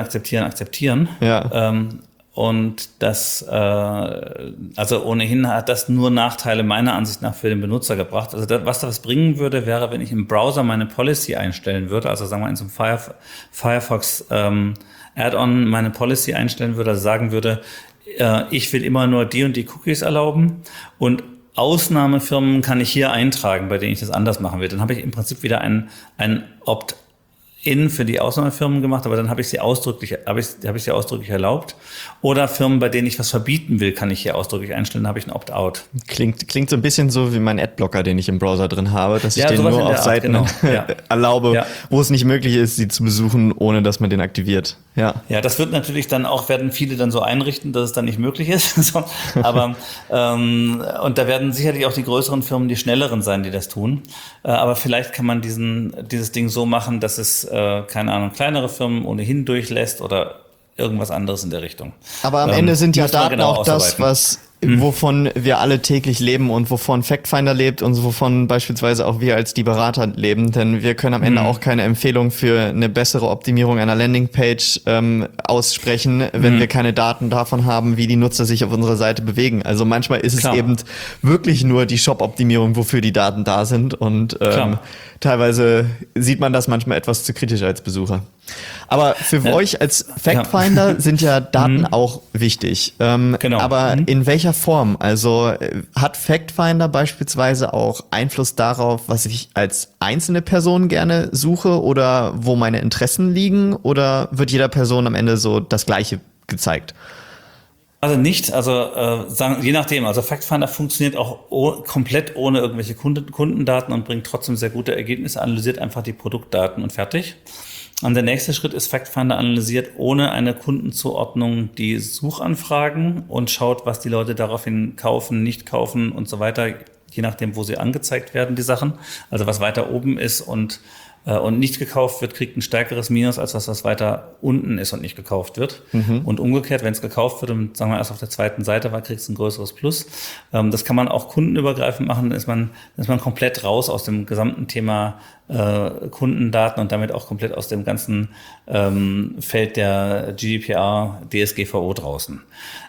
[SPEAKER 2] Ja.
[SPEAKER 1] Und also ohnehin hat das nur Nachteile meiner Ansicht nach für den Benutzer gebracht. Also was das bringen würde, wäre, wenn ich im Browser meine Policy einstellen würde, also sagen wir in so einem Firefox Add-on meine Policy einstellen würde, also sagen würde, ich will immer nur die und die Cookies erlauben und Ausnahmefirmen kann ich hier eintragen, bei denen ich das anders machen will. Dann habe ich im Prinzip wieder ein Opt-in für die Ausnahmefirmen gemacht, aber dann habe ich sie ausdrücklich erlaubt. Oder Firmen, bei denen ich was verbieten will, kann ich hier ausdrücklich einstellen, dann habe ich ein Opt-out.
[SPEAKER 2] Klingt so ein bisschen so wie mein Adblocker, den ich im Browser drin habe, dass ich den nur auf Seiten erlaube, wo es nicht möglich ist, sie zu besuchen, ohne dass man den aktiviert. Ja,
[SPEAKER 1] das wird natürlich dann auch, werden viele dann so einrichten, dass es dann nicht möglich ist. Aber und da werden sicherlich auch die größeren Firmen die schnelleren sein, die das tun. Aber vielleicht kann man dieses Ding so machen, dass es, keine Ahnung, kleinere Firmen ohnehin durchlässt oder irgendwas anderes in der Richtung.
[SPEAKER 2] Aber am Ende sind ja
[SPEAKER 1] muss man
[SPEAKER 2] Daten
[SPEAKER 1] genau
[SPEAKER 2] auch das,
[SPEAKER 1] ausarbeiten.
[SPEAKER 2] wovon wir alle täglich leben und wovon FactFinder lebt und wovon beispielsweise auch wir als die Berater leben. Denn wir können am Ende auch keine Empfehlung für eine bessere Optimierung einer Landingpage aussprechen, wenn wir keine Daten davon haben, wie die Nutzer sich auf unserer Seite bewegen. Also manchmal ist es eben wirklich nur die Shop-Optimierung, wofür die Daten da sind. Und teilweise sieht man das manchmal etwas zu kritisch als Besucher. Aber für euch als FactFinder sind ja Daten auch wichtig.
[SPEAKER 1] Genau.
[SPEAKER 2] Aber in welcher Form? Also hat FactFinder beispielsweise auch Einfluss darauf, was ich als einzelne Person gerne suche oder wo meine Interessen liegen? Oder wird jeder Person am Ende so das Gleiche gezeigt?
[SPEAKER 1] Also nicht, je nachdem. Also FactFinder funktioniert auch komplett ohne irgendwelche Kundendaten und bringt trotzdem sehr gute Ergebnisse, analysiert einfach die Produktdaten und fertig. Und der nächste Schritt ist, FactFinder analysiert ohne eine Kundenzuordnung die Suchanfragen und schaut, was die Leute daraufhin kaufen, nicht kaufen und so weiter, je nachdem, wo sie angezeigt werden, die Sachen. Also was weiter oben ist und nicht gekauft wird, kriegt ein stärkeres Minus, als was weiter unten ist und nicht gekauft wird. Und umgekehrt, wenn es gekauft wird und sagen wir erst auf der zweiten Seite war, kriegt es ein größeres Plus. Das kann man auch kundenübergreifend machen, dann ist man komplett raus aus dem gesamten Thema Kundendaten und damit auch komplett aus dem ganzen Feld der GDPR, DSGVO draußen.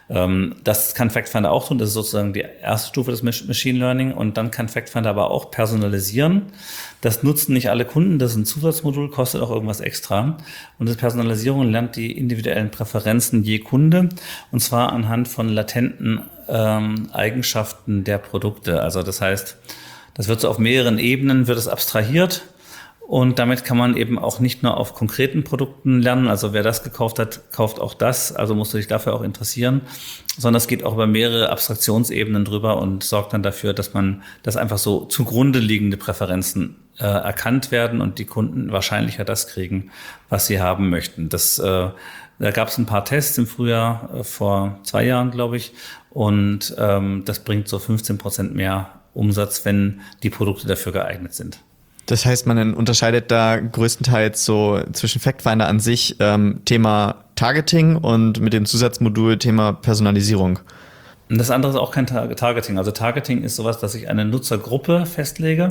[SPEAKER 1] Das kann FactFinder auch tun, das ist sozusagen die erste Stufe des Machine Learning und dann kann FactFinder aber auch personalisieren. Das nutzen nicht alle Kunden, das ist ein Zusatzmodul, kostet auch irgendwas extra. Und das Personalisierung lernt die individuellen Präferenzen je Kunde und zwar anhand von latenten Eigenschaften der Produkte. Also das heißt, das wird so auf mehreren Ebenen, wird es abstrahiert und damit kann man eben auch nicht nur auf konkreten Produkten lernen, also wer das gekauft hat, kauft auch das, also musst du dich dafür auch interessieren, sondern es geht auch über mehrere Abstraktionsebenen drüber und sorgt dann dafür, dass einfach so zugrunde liegende Präferenzen erkannt werden und die Kunden wahrscheinlicher das kriegen, was sie haben möchten. Da gab es ein paar Tests im Frühjahr, vor 2 Jahren, glaube ich, und das bringt so 15% mehr Umsatz, wenn die Produkte dafür geeignet sind.
[SPEAKER 2] Das heißt, man unterscheidet da größtenteils so zwischen FactFinder an sich Thema Targeting und mit dem Zusatzmodul Thema Personalisierung.
[SPEAKER 1] Und das andere ist auch kein Targeting. Also Targeting ist sowas, dass ich eine Nutzergruppe festlege.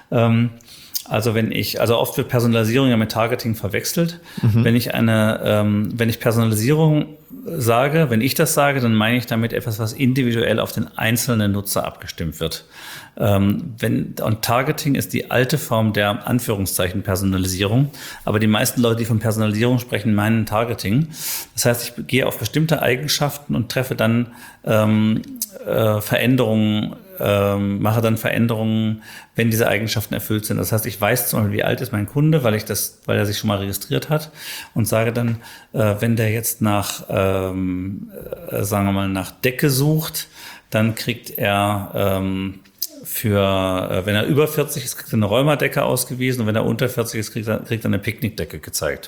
[SPEAKER 1] Also oft wird Personalisierung ja mit Targeting verwechselt. Wenn ich Personalisierung sage, wenn ich das sage, dann meine ich damit etwas, was individuell auf den einzelnen Nutzer abgestimmt wird. Und Targeting ist die alte Form der Anführungszeichen Personalisierung. Aber die meisten Leute, die von Personalisierung sprechen, meinen Targeting. Das heißt, ich gehe auf bestimmte Eigenschaften und treffe dann Veränderungen, mache dann Veränderungen, wenn diese Eigenschaften erfüllt sind. Das heißt, ich weiß zum Beispiel, wie alt ist mein Kunde, weil er sich schon mal registriert hat und sage dann, wenn der jetzt nach Decke sucht, dann kriegt er wenn er über 40 ist, kriegt er eine Rheumadecke ausgewiesen und wenn er unter 40 ist, kriegt er eine Picknickdecke gezeigt.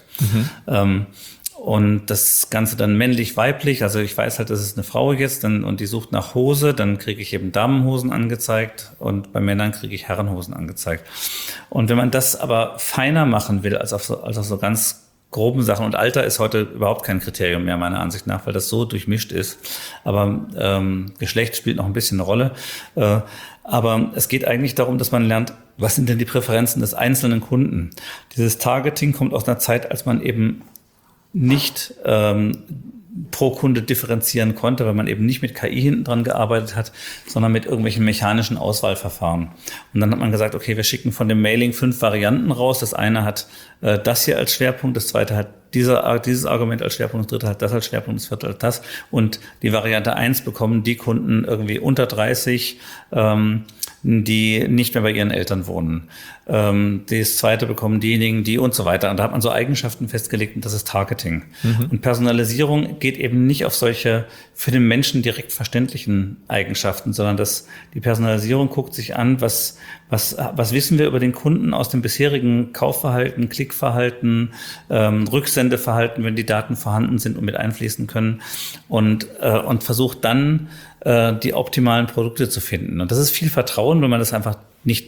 [SPEAKER 1] Und das Ganze dann männlich-weiblich, also ich weiß halt, das ist eine Frau jetzt und die sucht nach Hose, dann kriege ich eben Damenhosen angezeigt und bei Männern kriege ich Herrenhosen angezeigt. Und wenn man das aber feiner machen will, als auf so ganz groben Sachen, und Alter ist heute überhaupt kein Kriterium mehr meiner Ansicht nach, weil das so durchmischt ist, aber Geschlecht spielt noch ein bisschen eine Rolle. Aber es geht eigentlich darum, dass man lernt, was sind denn die Präferenzen des einzelnen Kunden. Dieses Targeting kommt aus einer Zeit, als man eben nicht pro Kunde differenzieren konnte, weil man eben nicht mit KI hinten dran gearbeitet hat, sondern mit irgendwelchen mechanischen Auswahlverfahren. Und dann hat man gesagt, okay, wir schicken von dem Mailing 5 Varianten raus. Das eine hat das hier als Schwerpunkt, das zweite hat dieses Argument als Schwerpunkt, das dritte hat das als Schwerpunkt, das vierte hat das. Und die Variante 1 bekommen die Kunden irgendwie unter 30, die nicht mehr bei ihren Eltern wohnen. Das zweite bekommen diejenigen, die und so weiter. Und da hat man so Eigenschaften festgelegt und das ist Targeting. Und Personalisierung geht eben nicht auf solche für den Menschen direkt verständlichen Eigenschaften, sondern die Personalisierung guckt sich an, was wissen wir über den Kunden aus dem bisherigen Kaufverhalten, Klickverhalten, Rücksendeverhalten, wenn die Daten vorhanden sind und mit einfließen können und versucht dann die optimalen Produkte zu finden. Und das ist viel Vertrauen, wenn man das einfach nicht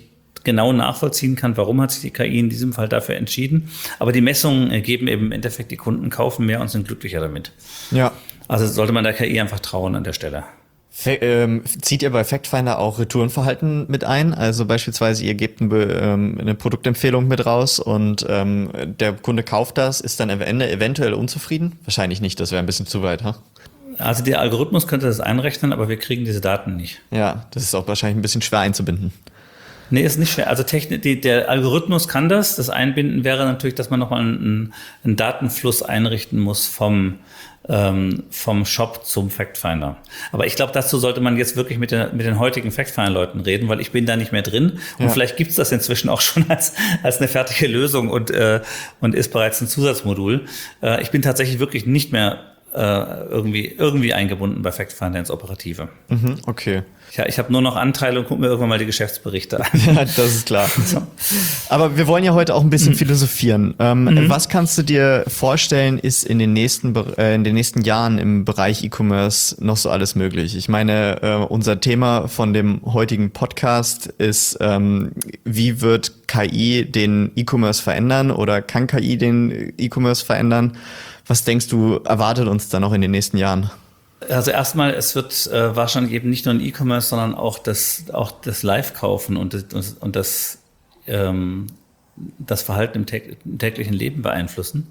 [SPEAKER 1] genau nachvollziehen kann, warum hat sich die KI in diesem Fall dafür entschieden. Aber die Messungen ergeben eben im Endeffekt, die Kunden kaufen mehr und sind glücklicher damit.
[SPEAKER 2] Ja.
[SPEAKER 1] Also sollte man der KI einfach trauen an der Stelle.
[SPEAKER 2] Zieht ihr bei FactFinder auch Retourenverhalten mit ein? Also beispielsweise ihr gebt eine Produktempfehlung mit raus und der Kunde kauft das, ist dann am Ende eventuell unzufrieden? Wahrscheinlich nicht, das wäre ein bisschen zu weit, ha?
[SPEAKER 1] Also der Algorithmus könnte das einrechnen, aber wir kriegen diese Daten nicht.
[SPEAKER 2] Ja, das ist auch wahrscheinlich ein bisschen schwer einzubinden.
[SPEAKER 1] Nee, ist nicht schwer. Also der Algorithmus kann das. Das Einbinden wäre natürlich, dass man nochmal einen Datenfluss einrichten muss vom Shop zum Factfinder. Aber ich glaube, dazu sollte man jetzt wirklich mit den heutigen Factfinder-Leuten reden, weil ich bin da nicht mehr drin. Und vielleicht gibt's das inzwischen auch schon als eine fertige Lösung und ist bereits ein Zusatzmodul. Ich bin tatsächlich wirklich nicht mehr irgendwie eingebunden bei FactFinder ins Operative.
[SPEAKER 2] Mhm, okay.
[SPEAKER 1] Ja, ich habe nur noch Anteile und gucke mir irgendwann mal die Geschäftsberichte an.
[SPEAKER 2] Ja, das ist klar. So. Aber wir wollen ja heute auch ein bisschen philosophieren. Was kannst du dir vorstellen, ist in den nächsten Jahren im Bereich E-Commerce noch so alles möglich? Ich meine, unser Thema von dem heutigen Podcast ist, wie wird KI den E-Commerce verändern oder kann KI den E-Commerce verändern? Was denkst du, erwartet uns da noch in den nächsten Jahren?
[SPEAKER 1] Also erstmal, es wird wahrscheinlich eben nicht nur ein E-Commerce, sondern auch das Live-Kaufen und das Verhalten im täglichen Leben beeinflussen.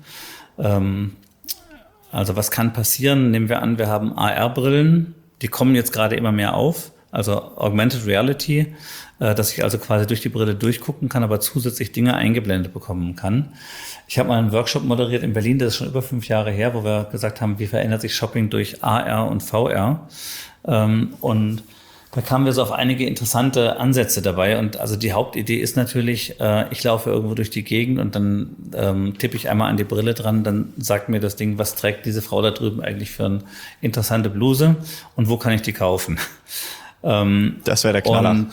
[SPEAKER 1] Also was kann passieren? Nehmen wir an, wir haben AR-Brillen, die kommen jetzt gerade immer mehr auf. Also Augmented Reality, dass ich also quasi durch die Brille durchgucken kann, aber zusätzlich Dinge eingeblendet bekommen kann. Ich habe mal einen Workshop moderiert in Berlin, das ist schon über 5 Jahre her, wo wir gesagt haben, wie verändert sich Shopping durch AR und VR. Und da kamen wir so auf einige interessante Ansätze dabei. Und also die Hauptidee ist natürlich, ich laufe irgendwo durch die Gegend und dann tippe ich einmal an die Brille dran, dann sagt mir das Ding, was trägt diese Frau da drüben eigentlich für eine interessante Bluse und wo kann ich die kaufen?
[SPEAKER 2] Das wäre der Knaller.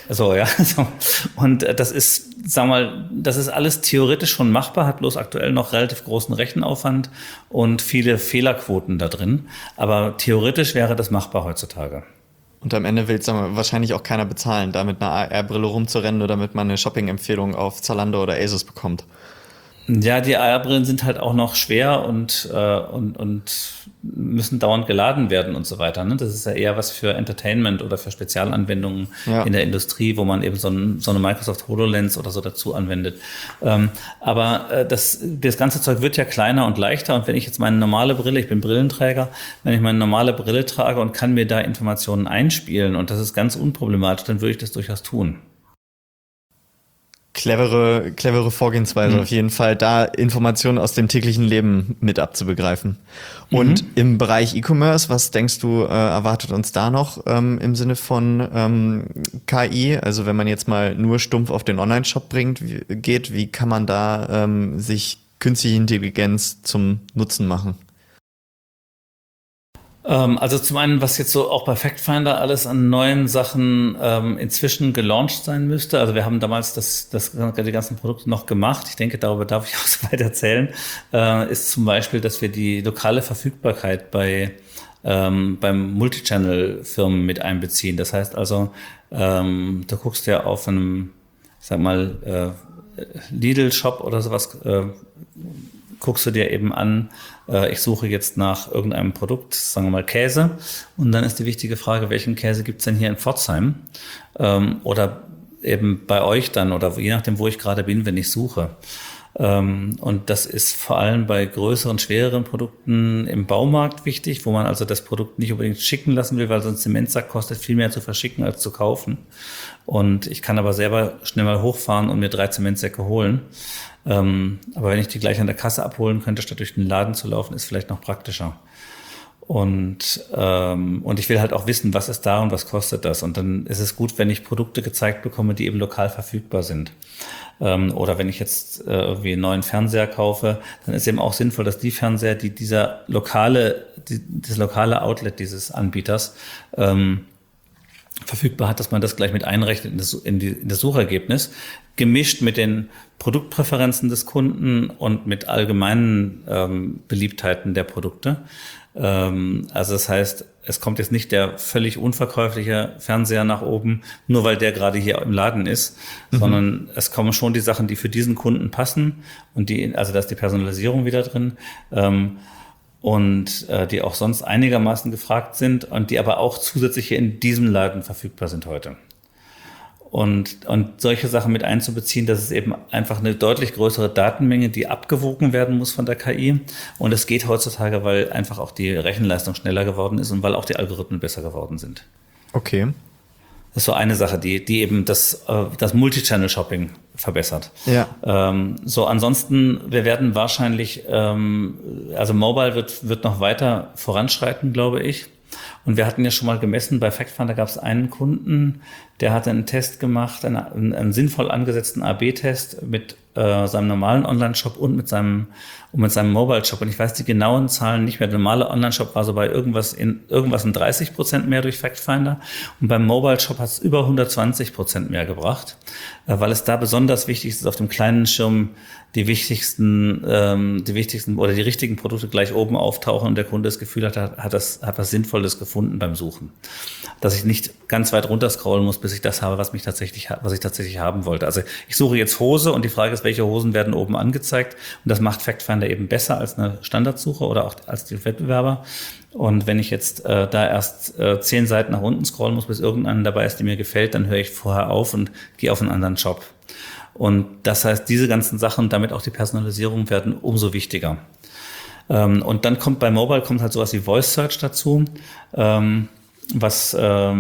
[SPEAKER 1] Und das ist, sagen wir mal, das ist alles theoretisch schon machbar, hat bloß aktuell noch relativ großen Rechenaufwand und viele Fehlerquoten da drin. Aber theoretisch wäre das machbar heutzutage.
[SPEAKER 2] Und am Ende will es wahrscheinlich auch keiner bezahlen, da mit einer AR-Brille rumzurennen oder damit man eine Shopping-Empfehlung auf Zalando oder ASOS bekommt.
[SPEAKER 1] Ja, die AR-Brillen sind halt auch noch schwer und müssen dauernd geladen werden und so weiter. Ne? Das ist ja eher was für Entertainment oder für Spezialanwendungen in der Industrie, wo man eben so eine Microsoft HoloLens oder so dazu anwendet. Aber das ganze Zeug wird ja kleiner und leichter. Und wenn ich jetzt meine normale Brille, ich bin Brillenträger, wenn ich meine normale Brille trage und kann mir da Informationen einspielen und das ist ganz unproblematisch, dann würde ich das durchaus tun.
[SPEAKER 2] Clevere Vorgehensweise auf jeden Fall, da Informationen aus dem täglichen Leben mit abzubegreifen. Und im Bereich E-Commerce, was denkst du, erwartet uns da noch im Sinne von KI? Also wenn man jetzt mal nur stumpf auf den Online-Shop geht, wie kann man da sich künstliche Intelligenz zum Nutzen machen?
[SPEAKER 1] Also zum einen, was jetzt so auch bei FactFinder alles an neuen Sachen inzwischen gelauncht sein müsste. Also wir haben damals die ganzen Produkte noch gemacht. Ich denke, darüber darf ich auch so weit erzählen. Ist zum Beispiel, dass wir die lokale Verfügbarkeit beim Multichannel-Firmen mit einbeziehen. Das heißt also, du guckst ja auf einem, ich sag mal, Lidl-Shop oder sowas, guckst du dir eben an, ich suche jetzt nach irgendeinem Produkt, sagen wir mal Käse, und dann ist die wichtige Frage, welchen Käse gibt's denn hier in Pforzheim oder eben bei euch dann oder je nachdem, wo ich gerade bin, wenn ich suche. Und das ist vor allem bei größeren, schwereren Produkten im Baumarkt wichtig, wo man also das Produkt nicht unbedingt schicken lassen will, weil so ein Zementsack kostet viel mehr zu verschicken als zu kaufen. Und ich kann aber selber schnell mal hochfahren und mir 3 Zementsäcke holen. Aber wenn ich die gleich an der Kasse abholen könnte, statt durch den Laden zu laufen, ist vielleicht noch praktischer. Und ich will halt auch wissen, was ist da und was kostet das. Und dann ist es gut, wenn ich Produkte gezeigt bekomme, die eben lokal verfügbar sind. Oder wenn ich jetzt irgendwie einen neuen Fernseher kaufe, dann ist eben auch sinnvoll, dass die Fernseher, die das lokale Outlet dieses Anbieters verfügbar hat, dass man das gleich mit einrechnet in das Suchergebnis, gemischt mit den Produktpräferenzen des Kunden und mit allgemeinen Beliebtheiten der Produkte. Also das heißt, es kommt jetzt nicht der völlig unverkäufliche Fernseher nach oben, nur weil der gerade hier im Laden ist, sondern es kommen schon die Sachen, die für diesen Kunden passen und also da ist die Personalisierung wieder drin. Und die auch sonst einigermaßen gefragt sind und die aber auch zusätzlich hier in diesem Laden verfügbar sind heute. Und solche Sachen mit einzubeziehen, das ist eben einfach eine deutlich größere Datenmenge, die abgewogen werden muss von der KI. Und es geht heutzutage, weil einfach auch die Rechenleistung schneller geworden ist und weil auch die Algorithmen besser geworden sind.
[SPEAKER 2] Okay.
[SPEAKER 1] Das ist so eine Sache, die eben das Multi-Channel-Shopping verbessert.
[SPEAKER 2] Ja.
[SPEAKER 1] Ansonsten, wir werden wahrscheinlich, also Mobile wird noch weiter voranschreiten, glaube ich. Und wir hatten ja schon mal gemessen, bei FactFinder gab es einen Kunden, der hatte einen Test gemacht, einen sinnvoll angesetzten AB-Test mit seinem normalen Online-Shop und mit seinem Mobile-Shop. Und ich weiß die genauen Zahlen nicht mehr. Der normale Online-Shop war so bei irgendwas in 30% mehr durch FactFinder. Und beim Mobile-Shop hat es über 120% mehr gebracht, weil es da besonders wichtig ist, auf dem kleinen Schirm die wichtigsten oder die richtigen Produkte gleich oben auftauchen und der Kunde das Gefühl hat was Sinnvolles gefunden beim Suchen. Dass ich nicht ganz weit runter scrollen muss, bis ich das habe, was ich tatsächlich haben wollte. Also ich suche jetzt Hose und die Frage ist, welche Hosen werden oben angezeigt? Und das macht FactFinder eben besser als eine Standardsuche oder auch als die Wettbewerber. Und wenn ich jetzt da erst 10 Seiten nach unten scrollen muss, bis irgendeiner dabei ist, die mir gefällt, dann höre ich vorher auf und gehe auf einen anderen Shop. Und das heißt, diese ganzen Sachen, damit auch die Personalisierung werden umso wichtiger. Und dann kommt bei Mobile halt sowas wie Voice Search dazu, was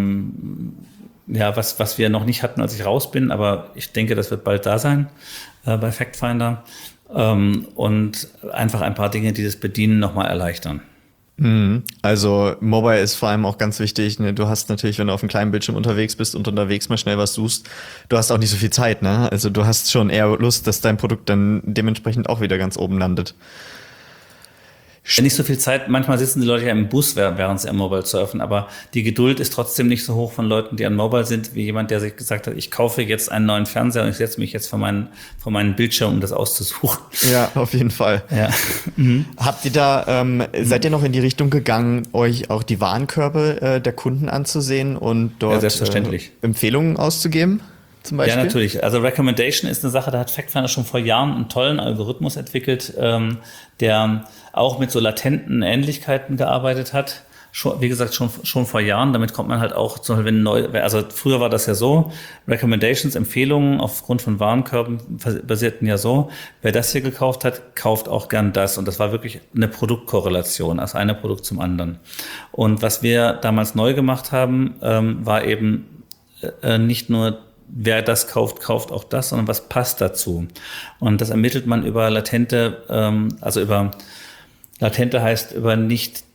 [SPEAKER 1] wir noch nicht hatten, als ich raus bin, aber ich denke, das wird bald da sein bei FactFinder. Und einfach ein paar Dinge, die das Bedienen nochmal erleichtern.
[SPEAKER 2] Also Mobile ist vor allem auch ganz wichtig, ne? Du hast natürlich, wenn du auf einem kleinen Bildschirm unterwegs bist und unterwegs mal schnell was suchst, du hast auch nicht so viel Zeit, ne? Also du hast schon eher Lust, dass dein Produkt dann dementsprechend auch wieder ganz oben landet.
[SPEAKER 1] Nicht so viel Zeit, manchmal sitzen die Leute ja im Bus, während sie am Mobile surfen, aber die Geduld ist trotzdem nicht so hoch von Leuten, die an Mobile sind, wie jemand, der sich gesagt hat, ich kaufe jetzt einen neuen Fernseher und ich setze mich jetzt vor meinen Bildschirm, um das auszusuchen.
[SPEAKER 2] Ja, auf jeden Fall.
[SPEAKER 1] Ja.
[SPEAKER 2] Habt ihr da, seid ihr noch in die Richtung gegangen, euch auch die Warenkörbe der Kunden anzusehen und dort
[SPEAKER 1] selbstverständlich.
[SPEAKER 2] Empfehlungen auszugeben? Zum Beispiel?
[SPEAKER 1] Ja, natürlich. Also Recommendation ist eine Sache, da hat FactFinder schon vor Jahren einen tollen Algorithmus entwickelt, der auch mit so latenten Ähnlichkeiten gearbeitet hat. Schon, wie gesagt, schon vor Jahren. Damit kommt man halt auch, also früher war das ja so, Recommendations, Empfehlungen aufgrund von Warenkörben basierten ja so, wer das hier gekauft hat, kauft auch gern das. Und das war wirklich eine Produktkorrelation, also ein Produkt zum anderen. Und was wir damals neu gemacht haben, war eben nicht nur wer das kauft, kauft auch das, sondern was passt dazu. Und das ermittelt man über latente heißt über nicht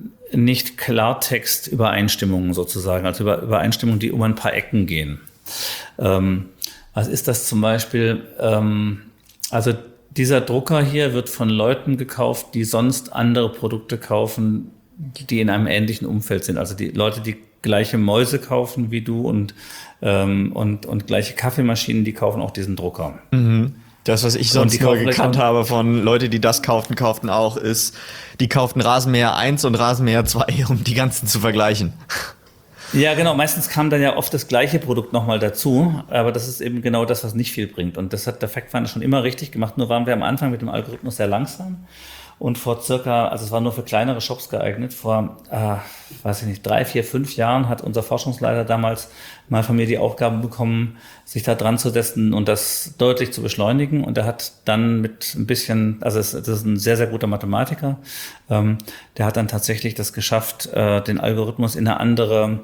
[SPEAKER 1] Klartext-Übereinstimmungen sozusagen, also über Übereinstimmungen, die um ein paar Ecken gehen. Was ist das zum Beispiel? Also dieser Drucker hier wird von Leuten gekauft, die sonst andere Produkte kaufen, die in einem ähnlichen Umfeld sind. Also die Leute, die gleiche Mäuse kaufen wie du und gleiche Kaffeemaschinen, die kaufen auch diesen Drucker.
[SPEAKER 2] Mhm. Das, was ich sonst nur gekannt habe von Leute, die das kauften auch, ist, die kauften Rasenmäher 1 und Rasenmäher 2, um die ganzen zu vergleichen.
[SPEAKER 1] Ja, genau. Meistens kam dann ja oft das gleiche Produkt nochmal dazu, aber das ist eben genau das, was nicht viel bringt. Und das hat der FactFinder schon immer richtig gemacht, nur waren wir am Anfang mit dem Algorithmus sehr langsam. Und vor es war nur für kleinere Shops geeignet, vor, 3, 4, 5 Jahren hat unser Forschungsleiter damals mal von mir die Aufgabe bekommen, sich da dran zu setzen und das deutlich zu beschleunigen. Und er hat dann mit ein bisschen, das ist ein sehr, sehr guter Mathematiker, der hat dann tatsächlich das geschafft, den Algorithmus in eine andere,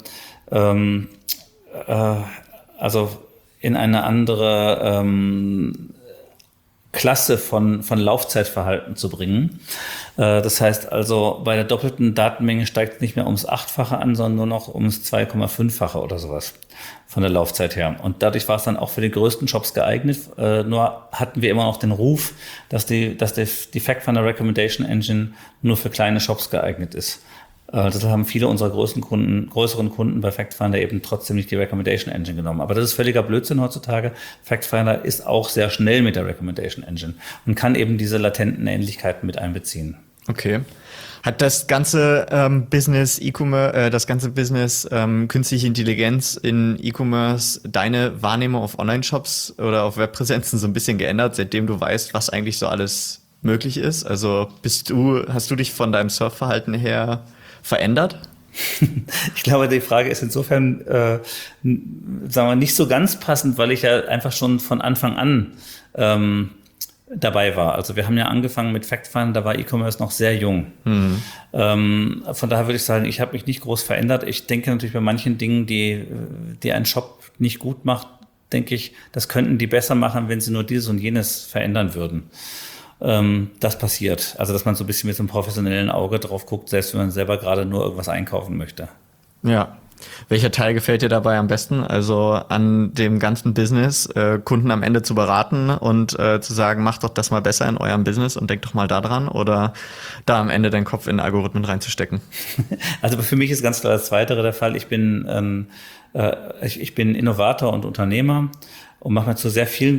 [SPEAKER 1] Klasse von Laufzeitverhalten zu bringen. Das heißt also, bei der doppelten Datenmenge steigt es nicht mehr ums 8-fache an, sondern nur noch ums 2,5-fache oder sowas von der Laufzeit her. Und dadurch war es dann auch für die größten Shops geeignet. Nur hatten wir immer noch den Ruf, dass die FactFinder Recommendation Engine nur für kleine Shops geeignet ist. Deshalb haben viele unserer größeren Kunden bei FactFinder eben trotzdem nicht die Recommendation Engine genommen. Aber das ist völliger Blödsinn heutzutage. FactFinder ist auch sehr schnell mit der Recommendation Engine und kann eben diese latenten Ähnlichkeiten mit einbeziehen.
[SPEAKER 2] Okay. Hat das ganze Business E-Commerce, künstliche Intelligenz in E-Commerce deine Wahrnehmung auf Online-Shops oder auf Webpräsenzen so ein bisschen geändert, seitdem du weißt, was eigentlich so alles möglich ist? Also hast du dich von deinem Surfverhalten her verändert?
[SPEAKER 1] Ich glaube, die Frage ist insofern, sagen wir, nicht so ganz passend, weil ich ja einfach schon von Anfang an dabei war. Also wir haben ja angefangen mit FactFinder, da war E-Commerce noch sehr jung. Mhm. Von daher würde ich sagen, ich habe mich nicht groß verändert. Ich denke natürlich bei manchen Dingen, die ein Shop nicht gut macht, denke ich, das könnten die besser machen, wenn sie nur dieses und jenes verändern würden. Das passiert. Also dass man so ein bisschen mit so einem professionellen Auge drauf guckt, selbst wenn man selber gerade nur irgendwas einkaufen möchte.
[SPEAKER 2] Ja. Welcher Teil gefällt dir dabei am besten? Also an dem ganzen Business, Kunden am Ende zu beraten und zu sagen, macht doch das mal besser in eurem Business und denkt doch mal da dran, oder da am Ende deinen Kopf in Algorithmen reinzustecken?
[SPEAKER 1] Also für mich ist ganz klar das Zweitere der Fall. Ich bin Innovator und Unternehmer und mache mir zu sehr vielen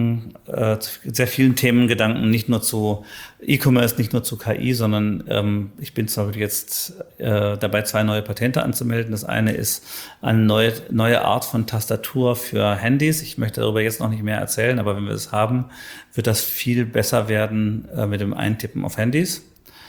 [SPEAKER 1] Themen Gedanken, nicht nur zu E-Commerce, nicht nur zu KI, sondern ich bin zum Beispiel jetzt dabei, 2 neue Patente anzumelden. Das eine ist eine neue Art von Tastatur für Handys. Ich möchte darüber jetzt noch nicht mehr erzählen, aber wenn wir es haben, wird das viel besser werden mit dem Eintippen auf Handys.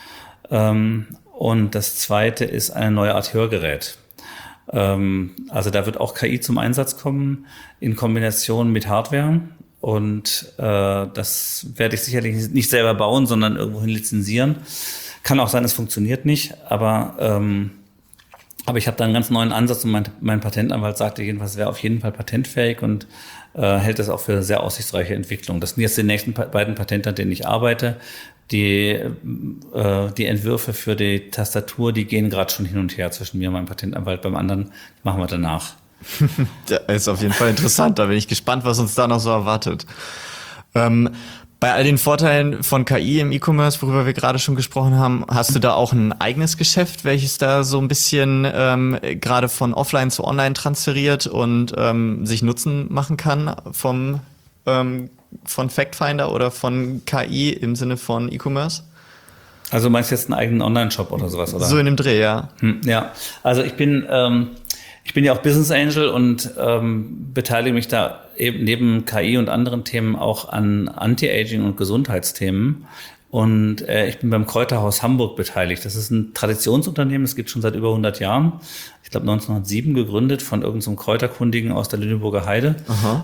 [SPEAKER 1] Und das zweite ist eine neue Art Hörgerät. Also da wird auch KI zum Einsatz kommen in Kombination mit Hardware, und das werde ich sicherlich nicht selber bauen, sondern irgendwohin lizenzieren. Kann auch sein, es funktioniert nicht, aber ich habe da einen ganz neuen Ansatz, und mein Patentanwalt sagte jedenfalls, es wäre auf jeden Fall patentfähig und hält das auch für sehr aussichtsreiche Entwicklung. Das sind jetzt die nächsten beiden Patente, an denen ich arbeite. Die Entwürfe für die Tastatur, die gehen gerade schon hin und her zwischen mir und meinem Patentanwalt. Beim anderen machen wir danach.
[SPEAKER 2] Das ist auf jeden Fall interessant. Da bin ich gespannt, was uns da noch so erwartet. Bei all den Vorteilen von KI im E-Commerce, worüber wir gerade schon gesprochen haben, hast du da auch ein eigenes Geschäft, welches da so ein bisschen gerade von offline zu online transferiert und sich Nutzen machen kann von FactFinder oder von KI im Sinne von E-Commerce?
[SPEAKER 1] Also meinst du jetzt einen eigenen Online-Shop oder sowas, oder?
[SPEAKER 2] So in dem Dreh, ja.
[SPEAKER 1] Ja, also ich bin ja auch Business Angel und beteilige mich da eben neben KI und anderen Themen auch an Anti-Aging und Gesundheitsthemen. Und ich bin beim Kräuterhaus Hamburg beteiligt. Das ist ein Traditionsunternehmen, das gibt es schon seit über 100 Jahren. Ich glaube 1907 gegründet von irgendeinem Kräuterkundigen aus der Lüneburger Heide.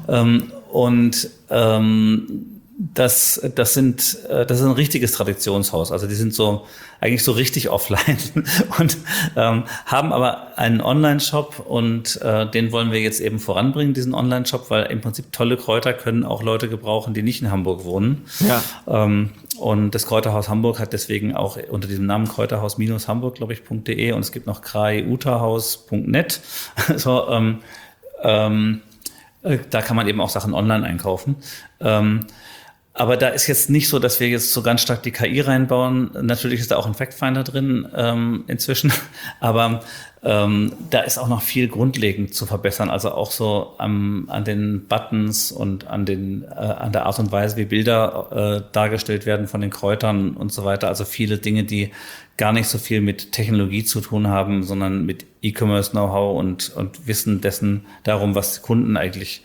[SPEAKER 1] Das ist ein richtiges Traditionshaus. Also die sind eigentlich so richtig offline und haben aber einen Online-Shop, und den wollen wir jetzt eben voranbringen, diesen Online-Shop, weil im Prinzip tolle Kräuter können auch Leute gebrauchen, die nicht in Hamburg wohnen. Ja. Und das Kräuterhaus Hamburg hat deswegen auch unter diesem Namen Kräuterhaus-Hamburg, glaube ich, .de, und es gibt noch kraiutahaus.net. Da kann man eben auch Sachen online einkaufen. Aber da ist jetzt nicht so, dass wir jetzt so ganz stark die KI reinbauen. Natürlich ist da auch ein FactFinder drin inzwischen, aber da ist auch noch viel grundlegend zu verbessern. Also auch so an den Buttons und an der Art und Weise, wie Bilder dargestellt werden von den Kräutern und so weiter. Also viele Dinge, die gar nicht so viel mit Technologie zu tun haben, sondern mit E-Commerce-Know-how und Wissen darum, was Kunden eigentlich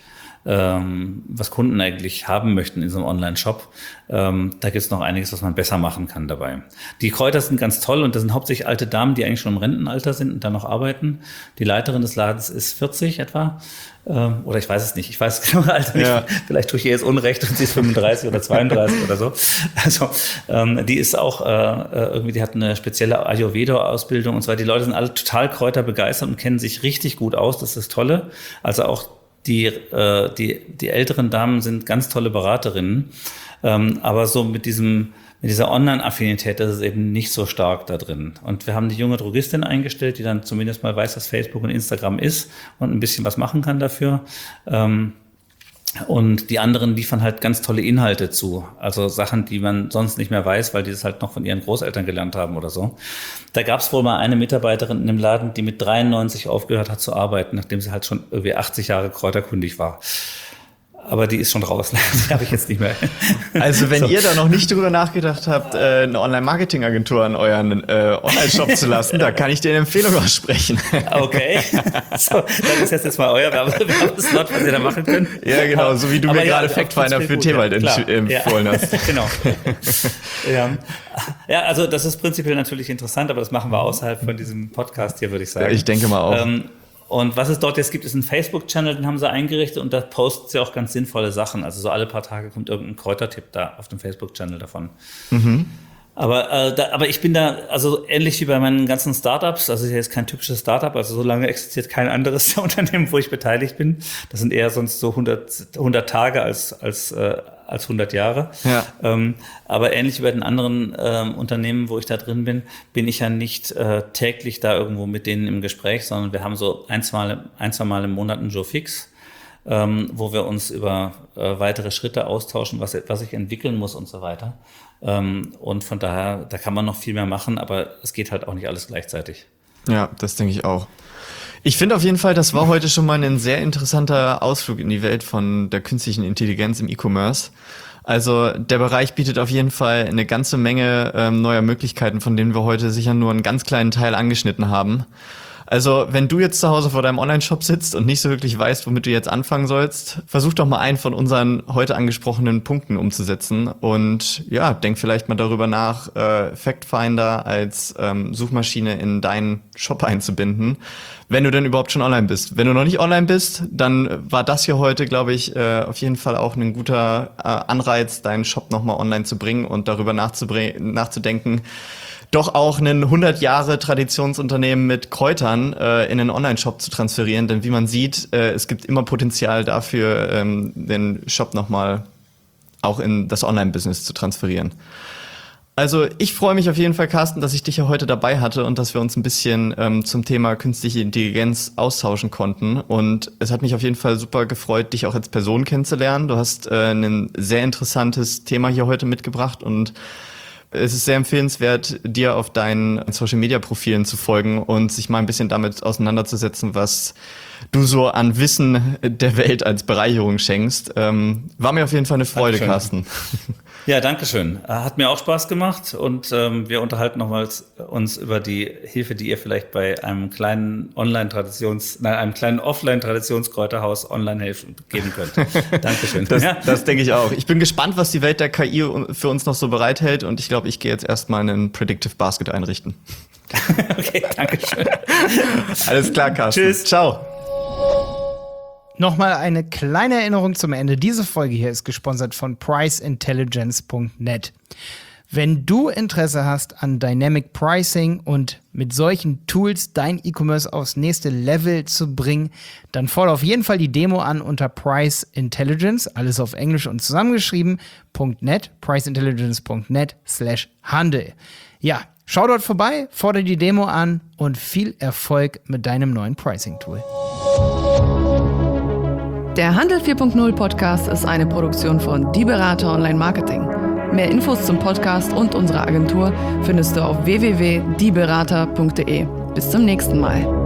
[SPEAKER 1] haben möchten in so einem Online-Shop. Da gibt es noch einiges, was man besser machen kann dabei. Die Kräuter sind ganz toll, und das sind hauptsächlich alte Damen, die eigentlich schon im Rentenalter sind und da noch arbeiten. Die Leiterin des Ladens ist 40 etwa. Oder ich weiß es nicht. Ich weiß genau das Alter nicht. Ja. Vielleicht tue ich ihr jetzt Unrecht und sie ist 35 oder 32 oder so. Also die ist auch die hat eine spezielle Ayurveda-Ausbildung und so weiter. Die Leute sind alle total kräuterbegeistert und kennen sich richtig gut aus. Das ist das Tolle. Also auch die älteren Damen sind ganz tolle Beraterinnen, aber so mit dieser Online-Affinität, das ist eben nicht so stark da drin. Und wir haben die junge Drogistin eingestellt, die dann zumindest mal weiß, was Facebook und Instagram ist und ein bisschen was machen kann dafür. Und die anderen liefern halt ganz tolle Inhalte zu. Also Sachen, die man sonst nicht mehr weiß, weil die das halt noch von ihren Großeltern gelernt haben oder so. Da gab es wohl mal eine Mitarbeiterin in dem Laden, die mit 93 aufgehört hat zu arbeiten, nachdem sie halt schon irgendwie 80 Jahre kräuterkundig war. aber die ist schon draußen. Die habe ich jetzt nicht mehr.
[SPEAKER 2] Also wenn ihr da noch nicht drüber nachgedacht habt, eine Online-Marketing-Agentur an euren Online-Shop zu lassen, da kann ich dir eine Empfehlung aussprechen.
[SPEAKER 1] Okay, so, dann ist jetzt mal euer Werbeslot, was ihr da machen könnt.
[SPEAKER 2] Ja, genau, so wie du mir gerade Factfinder für Tewald empfohlen hast.
[SPEAKER 1] Genau. Ja, also das ist prinzipiell natürlich interessant, aber das machen wir außerhalb von diesem Podcast hier, würde ich sagen.
[SPEAKER 2] Ja, ich denke mal auch.
[SPEAKER 1] Und was es dort jetzt gibt, ist ein Facebook-Channel, den haben sie eingerichtet und da posten sie auch ganz sinnvolle Sachen. Also so alle paar Tage kommt irgendein Kräutertipp da auf dem Facebook-Channel davon. Mhm. Aber ich bin da, also ähnlich wie bei meinen ganzen Startups, also jetzt kein typisches Startup, also so lange existiert kein anderes Unternehmen, wo ich beteiligt bin. Das sind eher sonst so 100 Tage als 100 Jahre. Ja. Aber ähnlich wie bei den anderen Unternehmen, wo ich da drin bin, bin ich ja nicht täglich da irgendwo mit denen im Gespräch, sondern wir haben so ein, zwei Mal im Monat einen Joe Fix, wo wir uns über weitere Schritte austauschen, was ich entwickeln muss und so weiter. Und von daher, da kann man noch viel mehr machen, aber es geht halt auch nicht alles gleichzeitig.
[SPEAKER 2] Ja, das denke ich auch. Ich finde auf jeden Fall, das war heute schon mal ein sehr interessanter Ausflug in die Welt von der künstlichen Intelligenz im E-Commerce. Also der Bereich bietet auf jeden Fall eine ganze Menge neuer Möglichkeiten, von denen wir heute sicher nur einen ganz kleinen Teil angeschnitten haben. Also wenn du jetzt zu Hause vor deinem Online-Shop sitzt und nicht so wirklich weißt, womit du jetzt anfangen sollst, versuch doch mal einen von unseren heute angesprochenen Punkten umzusetzen und ja, denk vielleicht mal darüber nach, Factfinder als Suchmaschine in deinen Shop einzubinden, wenn du denn überhaupt schon online bist. Wenn du noch nicht online bist, dann war das hier heute, glaube ich, auf jeden Fall auch ein guter Anreiz, deinen Shop nochmal online zu bringen und darüber nachzudenken, doch auch ein 100 Jahre Traditionsunternehmen mit Kräutern in einen Online-Shop zu transferieren. Denn wie man sieht, es gibt immer Potenzial dafür, den Shop nochmal auch in das Online-Business zu transferieren. Also ich freue mich auf jeden Fall, Carsten, dass ich dich ja heute dabei hatte und dass wir uns ein bisschen zum Thema künstliche Intelligenz austauschen konnten. Und es hat mich auf jeden Fall super gefreut, dich auch als Person kennenzulernen. Du hast ein sehr interessantes Thema hier heute mitgebracht und es ist sehr empfehlenswert, dir auf deinen Social-Media-Profilen zu folgen und sich mal ein bisschen damit auseinanderzusetzen, was du so an Wissen der Welt als Bereicherung schenkst. War mir auf jeden Fall eine Freude,
[SPEAKER 1] Dankeschön.
[SPEAKER 2] Carsten.
[SPEAKER 1] Ja, danke schön. Hat mir auch Spaß gemacht und wir unterhalten nochmals uns über die Hilfe, die ihr vielleicht bei einem kleinen Offline-Traditionskräuterhaus online geben könnt. Dankeschön.
[SPEAKER 2] Das denke ich auch. Ich bin gespannt, was die Welt der KI für uns noch so bereithält und ich glaube, ich gehe jetzt erstmal einen Predictive Basket einrichten.
[SPEAKER 1] Okay, danke schön.
[SPEAKER 2] Alles klar, Carsten.
[SPEAKER 1] Tschüss.
[SPEAKER 2] Ciao.
[SPEAKER 3] Nochmal eine kleine Erinnerung zum Ende. Diese Folge hier ist gesponsert von priceintelligence.net. Wenn du Interesse hast an Dynamic Pricing und mit solchen Tools dein E-Commerce aufs nächste Level zu bringen, dann fordere auf jeden Fall die Demo an unter priceintelligence, alles auf Englisch und zusammengeschrieben, .net, priceintelligence.net/Handel. Ja, schau dort vorbei, fordere die Demo an und viel Erfolg mit deinem neuen Pricing-Tool.
[SPEAKER 4] Der Handel 4.0 Podcast ist eine Produktion von Die Berater Online Marketing. Mehr Infos zum Podcast und unserer Agentur findest du auf www.dieberater.de. Bis zum nächsten Mal.